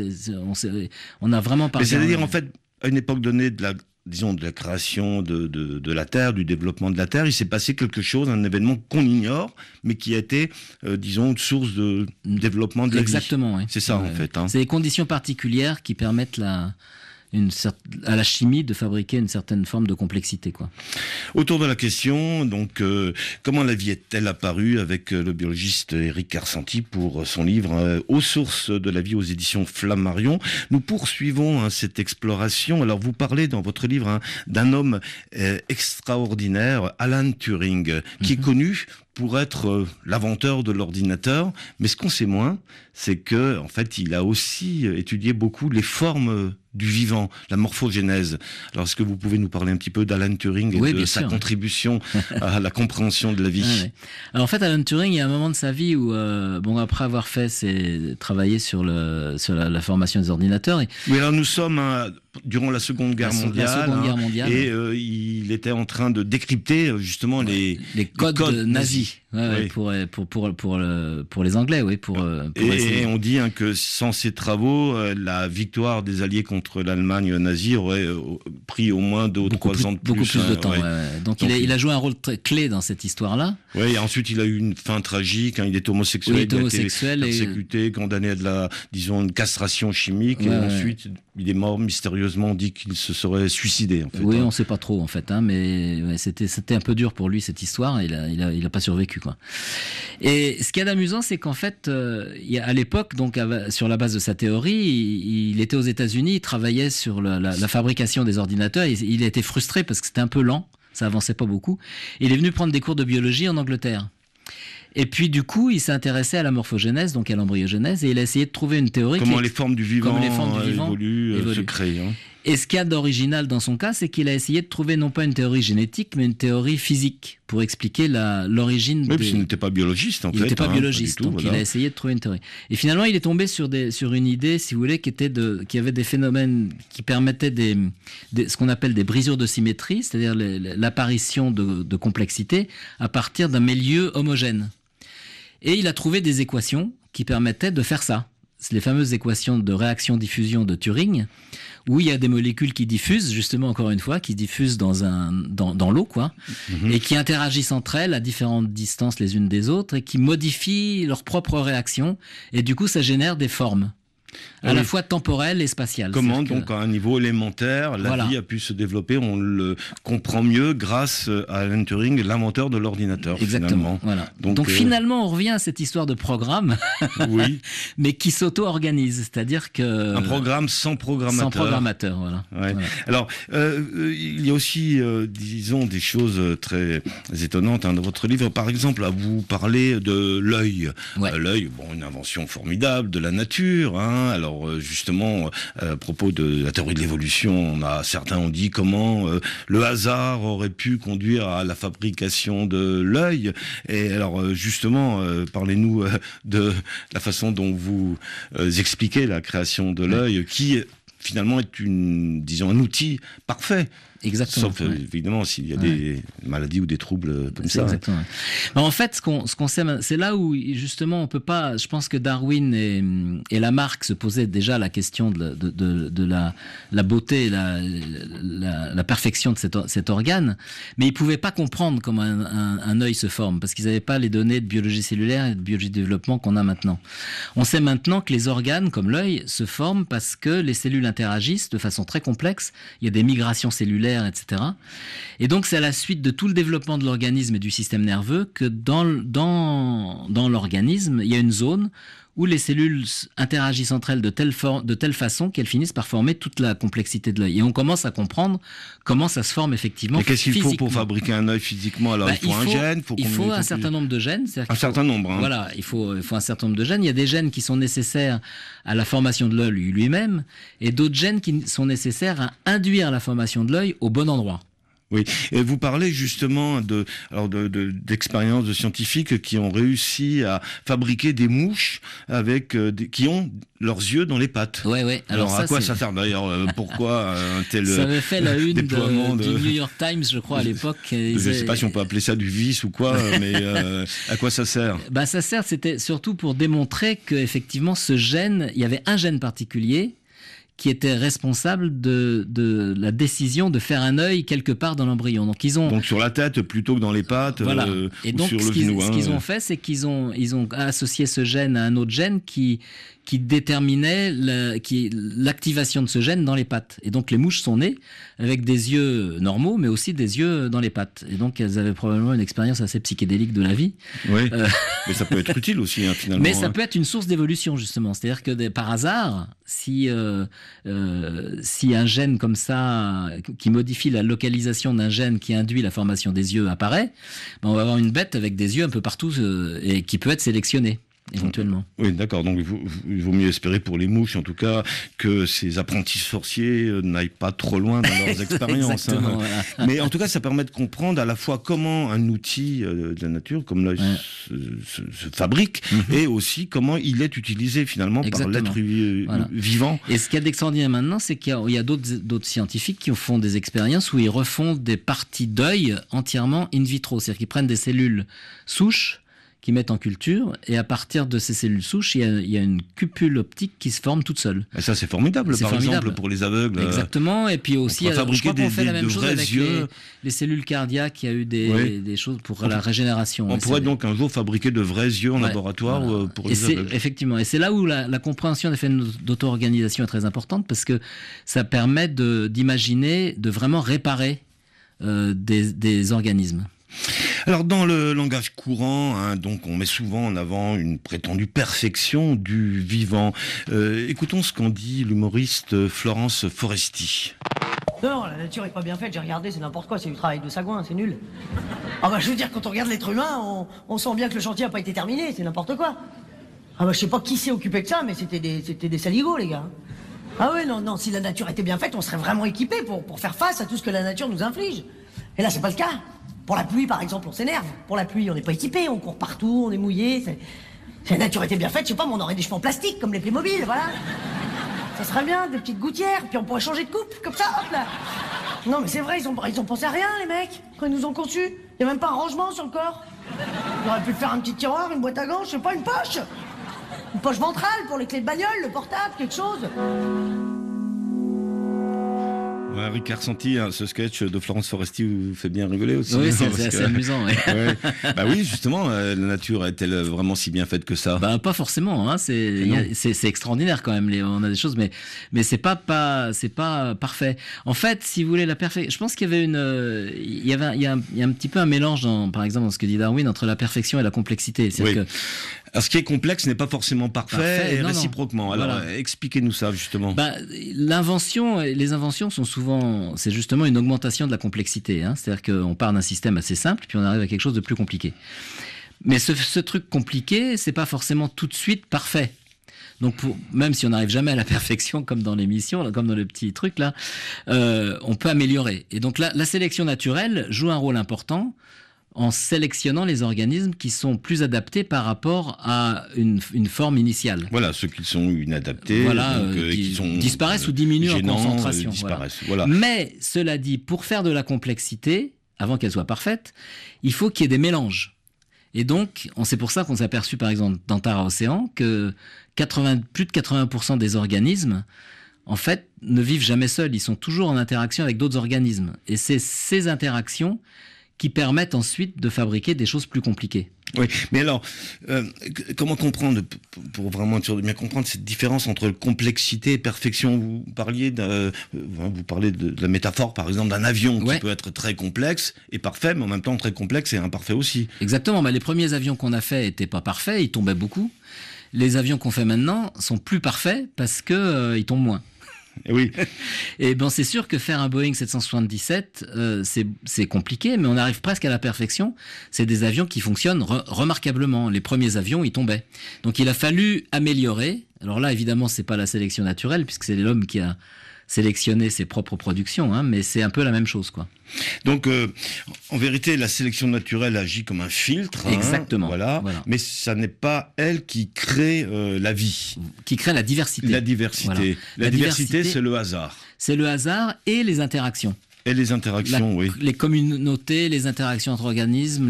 Speaker 4: On a vraiment pas.
Speaker 3: C'est-à-dire en fait, à une époque donnée de la création de la Terre, du développement de la Terre, il s'est passé quelque chose, un événement qu'on ignore, mais qui a été, une source de développement de la vie.
Speaker 4: Exactement. Oui.
Speaker 3: C'est ça en fait.
Speaker 4: C'est des conditions particulières qui permettent à la chimie de fabriquer une certaine forme de complexité, quoi.
Speaker 3: Autour de la question, donc, comment la vie est-elle apparue, avec le biologiste Éric Karsenty pour son livre Aux sources de la vie aux éditions Flammarion. Nous poursuivons cette exploration. Alors vous parlez dans votre livre d'un homme extraordinaire, Alan Turing, qui est connu pour être l'inventeur de l'ordinateur, mais ce qu'on sait moins, c'est que en fait, il a aussi étudié beaucoup les formes du vivant, la morphogénèse. Alors, est-ce que vous pouvez nous parler un petit peu d'Alan Turing et de sa contribution à la compréhension de la vie?
Speaker 4: Alors, en fait, Alan Turing, il y a un moment de sa vie où, après avoir travaillé sur la formation des ordinateurs.
Speaker 3: Oui, alors nous sommes durant la Seconde Guerre mondiale, et il était en train de décrypter justement les
Speaker 4: codes nazis. Pour les Anglais,
Speaker 3: et on dit que sans ces travaux, la victoire des Alliés contre l'Allemagne nazie aurait pris au moins 2 ou 3 ans de plus.
Speaker 4: Beaucoup plus de temps. Donc il a joué un rôle très clé dans cette histoire-là.
Speaker 3: Oui, et ensuite il a eu une fin tragique. Il est homosexuel, il a été persécuté, condamné à une castration chimique, et ensuite il est mort mystérieusement. On dit qu'il se serait suicidé. En fait,
Speaker 4: on ne sait pas trop en fait, mais c'était un peu dur pour lui cette histoire. Il a pas survécu. Et ce qu'il y a d'amusant, c'est qu'en fait, à l'époque, donc sur la base de sa théorie, il était aux États-Unis, il travaillait sur la fabrication des ordinateurs. Il a été frustré parce que c'était un peu lent, ça avançait pas beaucoup. Et il est venu prendre des cours de biologie en Angleterre. Et puis du coup, il s'est intéressé à la morphogénèse, donc à l'embryogenèse, et il a essayé de trouver une théorie
Speaker 3: les formes du vivant évoluent, se créent.
Speaker 4: Et ce qu'il y a d'original dans son cas, c'est qu'il a essayé de trouver non pas une théorie génétique, mais une théorie physique pour expliquer l'origine.
Speaker 3: Oui, parce qu'il n'était pas biologiste, en fait.
Speaker 4: Il n'était pas biologiste,
Speaker 3: pas du tout,
Speaker 4: donc
Speaker 3: voilà.
Speaker 4: il a essayé de trouver une théorie. Et finalement, il est tombé sur une idée, si vous voulez, qui y avait des phénomènes qui permettaient ce qu'on appelle des brisures de symétrie, c'est-à-dire l'apparition de complexité à partir d'un milieu homogène. Et il a trouvé des équations qui permettaient de faire ça. C'est les fameuses équations de réaction-diffusion de Turing, où il y a des molécules qui diffusent, justement, encore une fois, qui diffusent dans l'eau, quoi, et qui interagissent entre elles à différentes distances les unes des autres, et qui modifient leur propre réaction, et du coup, ça génère des formes. À la fois temporelle et spatiale.
Speaker 3: Comment donc à un niveau élémentaire, la vie a pu se développer, on le comprend mieux grâce à Alan Turing, l'inventeur de l'ordinateur.
Speaker 4: Exactement.
Speaker 3: Finalement.
Speaker 4: Voilà. Donc finalement, on revient à cette histoire de programme,
Speaker 3: oui,
Speaker 4: mais qui s'auto-organise, c'est-à-dire que
Speaker 3: un programme sans programmateur.
Speaker 4: Sans programmateur, voilà.
Speaker 3: Ouais.
Speaker 4: Voilà.
Speaker 3: Alors, il y a aussi, disons, des choses très étonnantes dans votre livre. Par exemple, vous parlez de l'œil.
Speaker 4: Ouais.
Speaker 3: L'œil, bon, une invention formidable de la nature. Alors justement, à propos de la théorie de l'évolution, certains ont dit comment le hasard aurait pu conduire à la fabrication de l'œil. Et alors justement, parlez-nous de la façon dont vous expliquez la création de l'œil, qui finalement est un outil parfait.
Speaker 4: Exactement.
Speaker 3: Sauf évidemment s'il y a des maladies ou des troubles comme ça.
Speaker 4: Exactement. Mais en fait, ce qu'on sait, c'est là où justement on peut pas. Je pense que Darwin et Lamarck se posaient déjà la question de la beauté, la perfection de cet organe, mais ils pouvaient pas comprendre comment un œil se forme parce qu'ils n'avaient pas les données de biologie cellulaire et de biologie de développement qu'on a maintenant. On sait maintenant que les organes comme l'œil se forment parce que les cellules interagissent de façon très complexe. Il y a des migrations cellulaires, etc. Et donc, c'est à la suite de tout le développement de l'organisme et du système nerveux que dans l'organisme, il y a une zone où les cellules interagissent entre elles de telle façon qu'elles finissent par former toute la complexité de l'œil. Et on commence à comprendre comment ça se forme effectivement.
Speaker 3: Et qu'est-ce qu'il faut pour fabriquer un œil physiquement? Alors, il faut un gène,
Speaker 4: il faut un certain nombre de gènes.
Speaker 3: Un certain nombre. Hein.
Speaker 4: Voilà, il faut un certain nombre de gènes. Il y a des gènes qui sont nécessaires à la formation de l'œil lui-même, et d'autres gènes qui sont nécessaires à induire la formation de l'œil au bon endroit.
Speaker 3: Oui, et vous parlez justement d'expériences de scientifiques qui ont réussi à fabriquer des mouches qui ont leurs yeux dans les pattes.
Speaker 4: Ouais.
Speaker 3: Alors à quoi ça sert d'ailleurs? Pourquoi un tel
Speaker 4: ça avait fait la une
Speaker 3: déploiement
Speaker 4: du New York Times, je crois, à l'époque.
Speaker 3: Je ne sais pas si on peut appeler ça du vice ou quoi, mais à quoi ça sert?
Speaker 4: Ça sert, c'était surtout pour démontrer qu'effectivement, ce gène, il y avait un gène particulier qui était responsable de la décision de faire un œil quelque part dans l'embryon. Donc
Speaker 3: sur la tête plutôt que dans les pattes.
Speaker 4: Voilà. Et donc
Speaker 3: sur le genou.
Speaker 4: Ce qu'ils ont fait, c'est qu'ils ont associé ce gène à un autre gène qui déterminait l'activation de ce gène dans les pattes. Et donc les mouches sont nées avec des yeux normaux, mais aussi des yeux dans les pattes. Et donc elles avaient probablement une expérience assez psychédélique de la vie.
Speaker 3: Oui, mais ça peut être utile aussi, finalement.
Speaker 4: Mais ça peut être une source d'évolution, justement. C'est-à-dire que par hasard, si un gène comme ça, qui modifie la localisation d'un gène qui induit la formation des yeux apparaît, on va avoir une bête avec des yeux un peu partout et qui peut être sélectionnée. Éventuellement.
Speaker 3: Oui, d'accord. Donc il vaut mieux espérer pour les mouches, en tout cas, que ces apprentis sorciers n'aillent pas trop loin dans leurs expériences.
Speaker 4: Voilà.
Speaker 3: Mais en tout cas, ça permet de comprendre à la fois comment un outil de la nature, comme l'œil, se fabrique, et aussi comment il est utilisé finalement par l'être vivant.
Speaker 4: Et ce qu'il y a d'extraordinaire maintenant, c'est qu'il y a d'autres scientifiques qui font des expériences où ils refont des parties d'œil entièrement in vitro. C'est-à-dire qu'ils prennent des cellules souches qui mettent en culture, et à partir de ces cellules souches, il y a une cupule optique qui se forme toute seule.
Speaker 3: Et ça, c'est formidable, exemple, pour les aveugles.
Speaker 4: Exactement, et puis aussi, je crois qu'on fait la même chose avec les cellules cardiaques, il y a eu des choses pour la régénération.
Speaker 3: On pourrait donc un jour fabriquer de vrais yeux en laboratoire pour les aveugles.
Speaker 4: Effectivement, et c'est là où la compréhension des phénomènes d'auto-organisation est très importante, parce que ça permet d'imaginer, de vraiment réparer des organismes.
Speaker 3: Alors dans le langage courant, donc on met souvent en avant une prétendue perfection du vivant. Écoutons ce qu'en dit l'humoriste Florence Foresti.
Speaker 14: Non, la nature est pas bien faite, j'ai regardé, c'est n'importe quoi, c'est du travail de sagouin, c'est nul. Je veux dire, quand on regarde l'être humain, on sent bien que le chantier a pas été terminé, c'est n'importe quoi. Je sais pas qui s'est occupé de ça, mais c'était des saligots, les gars. Ah ouais, non, si la nature était bien faite, on serait vraiment équipé pour faire face à tout ce que la nature nous inflige. Et là, c'est pas le cas. Pour la pluie, par exemple, on s'énerve. Pour la pluie, on n'est pas équipé, on court partout, on est mouillé. Si la nature était bien faite, je sais pas, mais on aurait des cheveux en plastique, comme les Playmobil, voilà. Ça serait bien, des petites gouttières, puis on pourrait changer de coupe, comme ça, hop là. Non, mais c'est vrai, ils ont pensé à rien, les mecs, quand ils nous ont conçus. Il n'y a même pas un rangement sur le corps. Ils auraient pu faire un petit tiroir, une boîte à gants, je sais pas, une poche. Une poche ventrale pour les clés de bagnole, le portable, quelque chose.
Speaker 3: Ouais, Ricard Santi, hein, ce sketch de Florence Foresti vous fait bien rigoler aussi.
Speaker 4: Oui,
Speaker 3: hein,
Speaker 4: c'est assez amusant. Ouais.
Speaker 3: Ouais. Bah oui, justement, la nature est-elle vraiment si bien faite que ça?
Speaker 4: Bah pas forcément. Hein, c'est extraordinaire quand même. On a des choses, mais c'est pas parfait. En fait, si vous voulez la perfection, je pense qu'il y avait il y a un petit peu un mélange, par exemple, dans ce que dit Darwin, entre la perfection et la complexité.
Speaker 3: Oui. Alors, ce qui est complexe n'est pas forcément parfait et
Speaker 4: non,
Speaker 3: réciproquement. Alors,
Speaker 4: voilà.
Speaker 3: Expliquez-nous ça, justement.
Speaker 4: Les inventions sont souvent, c'est justement une augmentation de la complexité. Hein. C'est-à-dire qu'on part d'un système assez simple, puis on arrive à quelque chose de plus compliqué. Mais ce truc compliqué, c'est pas forcément tout de suite parfait. Donc, même si on n'arrive jamais à la perfection, comme dans l'émission, comme dans le petit truc là, on peut améliorer. Et donc, la sélection naturelle joue un rôle important en sélectionnant les organismes qui sont plus adaptés par rapport à une forme initiale.
Speaker 3: Voilà, ceux qui sont inadaptés,
Speaker 4: voilà,
Speaker 3: donc,
Speaker 4: qui
Speaker 3: sont
Speaker 4: disparaissent ou diminuent
Speaker 3: gênants,
Speaker 4: en concentration.
Speaker 3: Disparaissent, voilà.
Speaker 4: Mais, cela dit, pour faire de la complexité, avant qu'elle soit parfaite, il faut qu'il y ait des mélanges. Et donc, c'est pour ça qu'on s'est aperçu, par exemple, dans Tara Océan, que plus de 80% des organismes, en fait, ne vivent jamais seuls. Ils sont toujours en interaction avec d'autres organismes. Et c'est ces interactions qui permettent ensuite de fabriquer des choses plus compliquées.
Speaker 3: Oui, mais alors, comment comprendre, pour vraiment être sûr de bien comprendre, cette différence entre complexité et perfection? Vous parlez de la métaphore, par exemple, d'un avion qui peut être très complexe et parfait, mais en même temps très complexe et imparfait aussi.
Speaker 4: Exactement, les premiers avions qu'on a faits n'étaient pas parfaits, ils tombaient beaucoup. Les avions qu'on fait maintenant sont plus parfaits parce qu'ils tombent moins.
Speaker 3: Et oui.
Speaker 4: Et c'est sûr que faire un Boeing 777, c'est compliqué, mais on arrive presque à la perfection. C'est des avions qui fonctionnent remarquablement. Les premiers avions, ils tombaient. Donc il a fallu améliorer. Alors là, évidemment, c'est pas la sélection naturelle, puisque c'est l'homme qui a sélectionné ses propres productions, hein, mais c'est un peu la même chose, quoi.
Speaker 3: Donc, en vérité, la sélection naturelle agit comme un filtre.
Speaker 4: Exactement.
Speaker 3: Voilà. Mais ça n'est pas elle qui crée la vie.
Speaker 4: Qui crée la diversité.
Speaker 3: La diversité. Voilà. La diversité, c'est le hasard.
Speaker 4: C'est le hasard et les interactions.
Speaker 3: Et les interactions, oui.
Speaker 4: Les communautés, les interactions entre organismes,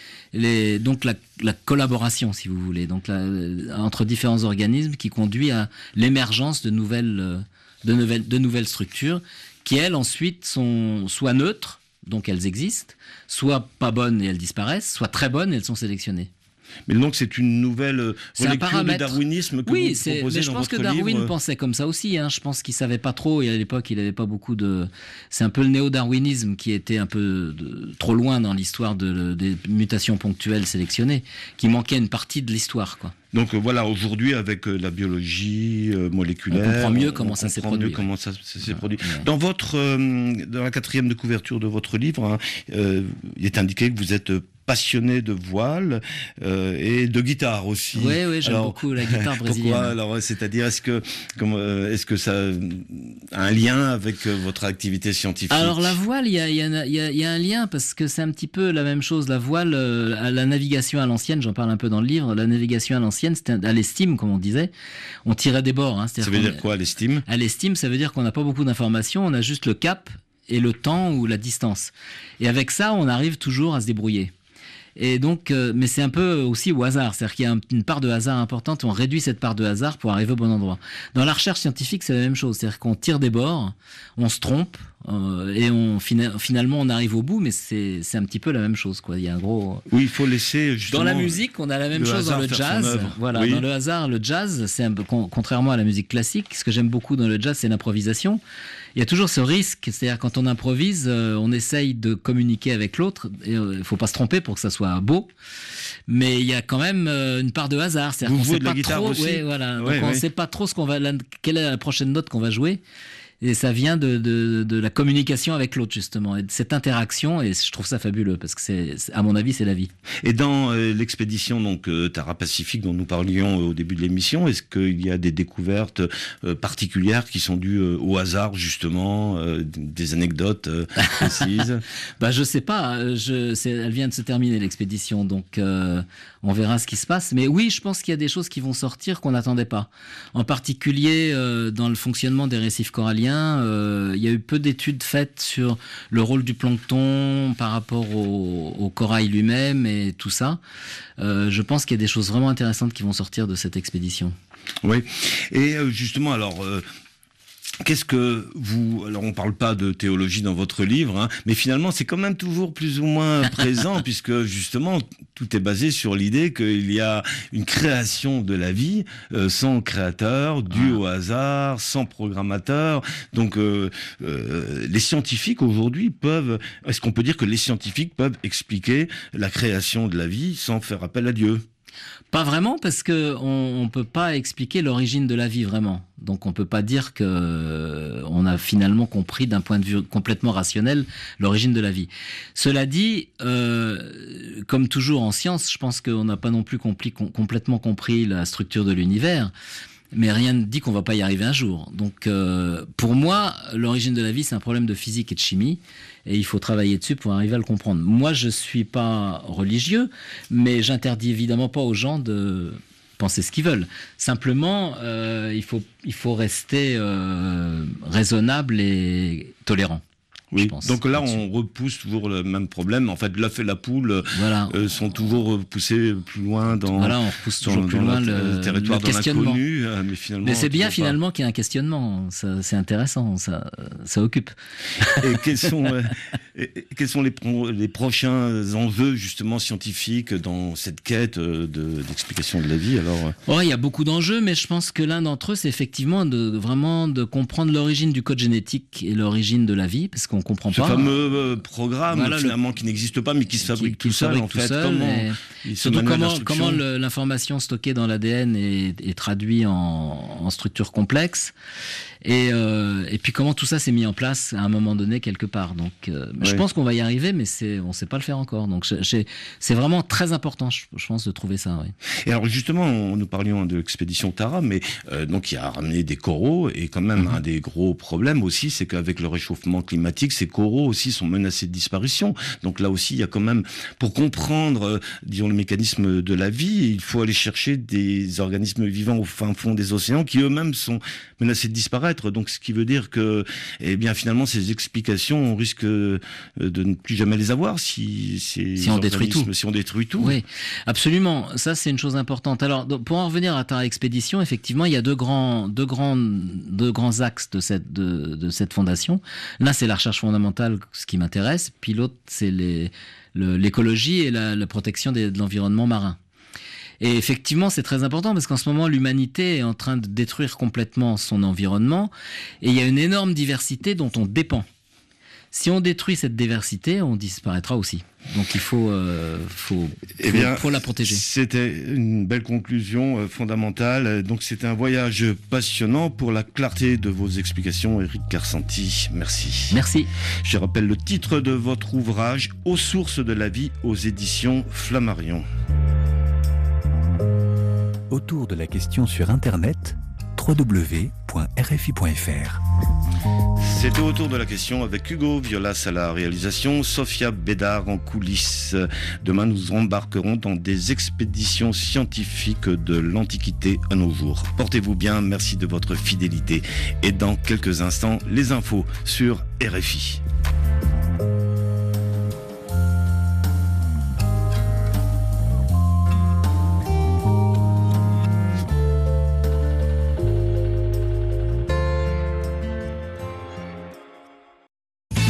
Speaker 4: donc la collaboration, si vous voulez, donc entre différents organismes qui conduit à l'émergence de nouvelles structures qui, elles, ensuite, sont soit neutres, donc elles existent, soit pas bonnes et elles disparaissent, soit très bonnes et elles sont sélectionnées.
Speaker 3: Mais donc c'est une nouvelle relecture du darwinisme que vous proposez dans votre livre.
Speaker 4: Je pense que Darwin pensait comme ça aussi. Hein. Je pense qu'il savait pas trop, et à l'époque il n'avait pas beaucoup de... C'est un peu le néo-darwinisme qui était un peu trop loin dans l'histoire des mutations ponctuelles sélectionnées, qui manquait une partie de l'histoire, quoi.
Speaker 3: Donc voilà, aujourd'hui, avec la biologie moléculaire,
Speaker 4: on comprend mieux comment ça s'est produit.
Speaker 3: Dans la 4e de couverture de votre livre, hein, il est indiqué que vous êtes passionné de voile et de guitare aussi.
Speaker 4: Oui, j'aime beaucoup la guitare brésilienne.
Speaker 3: Pourquoi? Alors, c'est-à-dire, est-ce que ça a un lien avec votre activité scientifique?
Speaker 4: Alors la voile, il y a un lien parce que c'est un petit peu la même chose. La voile, la navigation à l'ancienne, j'en parle un peu dans le livre. La navigation à l'ancienne, c'était à l'estime, comme on disait. On tirait des bords. Hein,
Speaker 3: ça veut dire quoi, l'estime?
Speaker 4: À l'estime, ça veut dire qu'on n'a pas beaucoup d'informations. On a juste le cap et le temps ou la distance. Et avec ça, on arrive toujours à se débrouiller. Et donc, mais c'est un peu aussi au hasard, c'est-à-dire qu'il y a une part de hasard importante, on réduit cette part de hasard pour arriver au bon endroit. Dans la recherche scientifique, c'est la même chose, c'est-à-dire qu'on tire des bords, on se trompe, et finalement on arrive au bout, mais c'est un petit peu la même chose, quoi. Il y a un gros...
Speaker 3: Oui, il faut laisser justement...
Speaker 4: Dans la musique, on a la même chose dans le jazz. Voilà, oui. Dans le hasard, le jazz, c'est un peu, contrairement à la musique classique, ce que j'aime beaucoup dans le jazz, c'est l'improvisation. Il y a toujours ce risque, c'est-à-dire quand on improvise, on essaye de communiquer avec l'autre, et il faut pas se tromper pour que ça soit beau, mais il y a quand même une part de hasard, c'est-à-dire qu'on sait pas trop, on sait pas trop quelle est la prochaine note qu'on va jouer, Et ça vient de la communication avec l'autre, justement, et de cette interaction, et je trouve ça fabuleux, parce que à mon avis, c'est la vie.
Speaker 3: Et dans l'expédition donc Tara-Pacifique dont nous parlions au début de l'émission, est-ce qu'il y a des découvertes particulières qui sont dues au hasard, justement, des anecdotes précises?
Speaker 4: Je sais pas, elle vient de se terminer l'expédition, donc on verra ce qui se passe. Mais oui, je pense qu'il y a des choses qui vont sortir qu'on n'attendait pas. En particulier dans le fonctionnement des récifs coralliens, il y a eu peu d'études faites sur le rôle du plancton par rapport au corail lui-même et tout ça. Je pense qu'il y a des choses vraiment intéressantes qui vont sortir de cette expédition.
Speaker 3: Oui, et justement, alors... qu'est-ce que alors on parle pas de théologie dans votre livre, hein, mais finalement c'est quand même toujours plus ou moins présent puisque justement tout est basé sur l'idée qu'il y a une création de la vie sans créateur, due au hasard, sans programmateur. Donc les scientifiques aujourd'hui est-ce qu'on peut dire que les scientifiques peuvent expliquer la création de la vie sans faire appel à Dieu?
Speaker 4: Pas vraiment, parce que on peut pas expliquer l'origine de la vie vraiment. Donc on peut pas dire que on a finalement compris d'un point de vue complètement rationnel l'origine de la vie. Cela dit, comme toujours en science, je pense qu'on n'a pas non plus complètement compris la structure de l'univers. Mais rien ne dit qu'on va pas y arriver un jour. Donc, pour moi, l'origine de la vie, c'est un problème de physique et de chimie, et il faut travailler dessus pour arriver à le comprendre. Moi, je suis pas religieux, mais j'interdis évidemment pas aux gens de penser ce qu'ils veulent. Simplement, il faut rester raisonnable et tolérant.
Speaker 3: Oui, donc là on repousse toujours le même problème. En fait, l'œuf et la poule sont toujours poussés plus loin dans,
Speaker 4: on repousse toujours plus loin le
Speaker 3: territoire de l'inconnu.
Speaker 4: Mais c'est bien finalement qu'il y ait un questionnement. C'est intéressant, ça occupe.
Speaker 3: Et quels sont les prochains enjeux justement scientifiques dans cette quête d'explication de la vie alors?
Speaker 4: Il y a beaucoup d'enjeux, mais je pense que l'un d'entre eux, c'est effectivement de comprendre l'origine du code génétique et l'origine de la vie, parce qu'on comprend pas.
Speaker 3: Ce fameux programme finalement qui n'existe pas mais qui se fabrique tout seul en fait.
Speaker 4: Comment l'information stockée dans l'ADN est traduite en structure complexe et puis comment tout ça s'est mis en place à un moment donné quelque part. Donc je pense qu'on va y arriver, mais on sait pas le faire encore. Donc c'est vraiment très important, je pense, de trouver ça. Oui.
Speaker 3: Et alors justement, nous parlions de l'expédition Tara, mais donc il a ramené des coraux et quand même un des gros problèmes aussi, c'est qu'avec le réchauffement climatique, ces coraux aussi sont menacés de disparition. Donc là aussi, il y a quand même, pour comprendre, disons, le mécanisme de la vie, il faut aller chercher des organismes vivants au fin fond des océans qui eux-mêmes sont menacés de disparaître. Donc ce qui veut dire que, finalement, ces explications, on risque de ne plus jamais les avoir si
Speaker 4: on détruit tout.
Speaker 3: Si on détruit tout.
Speaker 4: Oui, absolument. Ça, c'est une chose importante. Alors, pour en revenir à Tara Expédition, effectivement, il y a deux grands axes de cette fondation. L'un, c'est la recherche fondamentale, ce qui m'intéresse. Puis l'autre, c'est l'écologie et la protection de l'environnement marin. Et effectivement, c'est très important parce qu'en ce moment, l'humanité est en train de détruire complètement son environnement et il y a une énorme diversité dont on dépend. Si on détruit cette diversité, on disparaîtra aussi. Donc il faut la protéger.
Speaker 3: C'était une belle conclusion fondamentale. Donc c'était un voyage passionnant pour la clarté de vos explications, Éric Karsanti. Merci.
Speaker 4: Merci.
Speaker 3: Je rappelle le titre de votre ouvrage, Aux sources de la vie, aux éditions Flammarion.
Speaker 8: Autour de la question sur Internet, www.rfi.fr.
Speaker 3: C'était Autour de la question avec Hugo Violas à la réalisation, Sophia Bédard en coulisses. Demain, nous embarquerons dans des expéditions scientifiques de l'Antiquité à nos jours. Portez-vous bien, merci de votre fidélité. Et dans quelques instants, les infos sur RFI.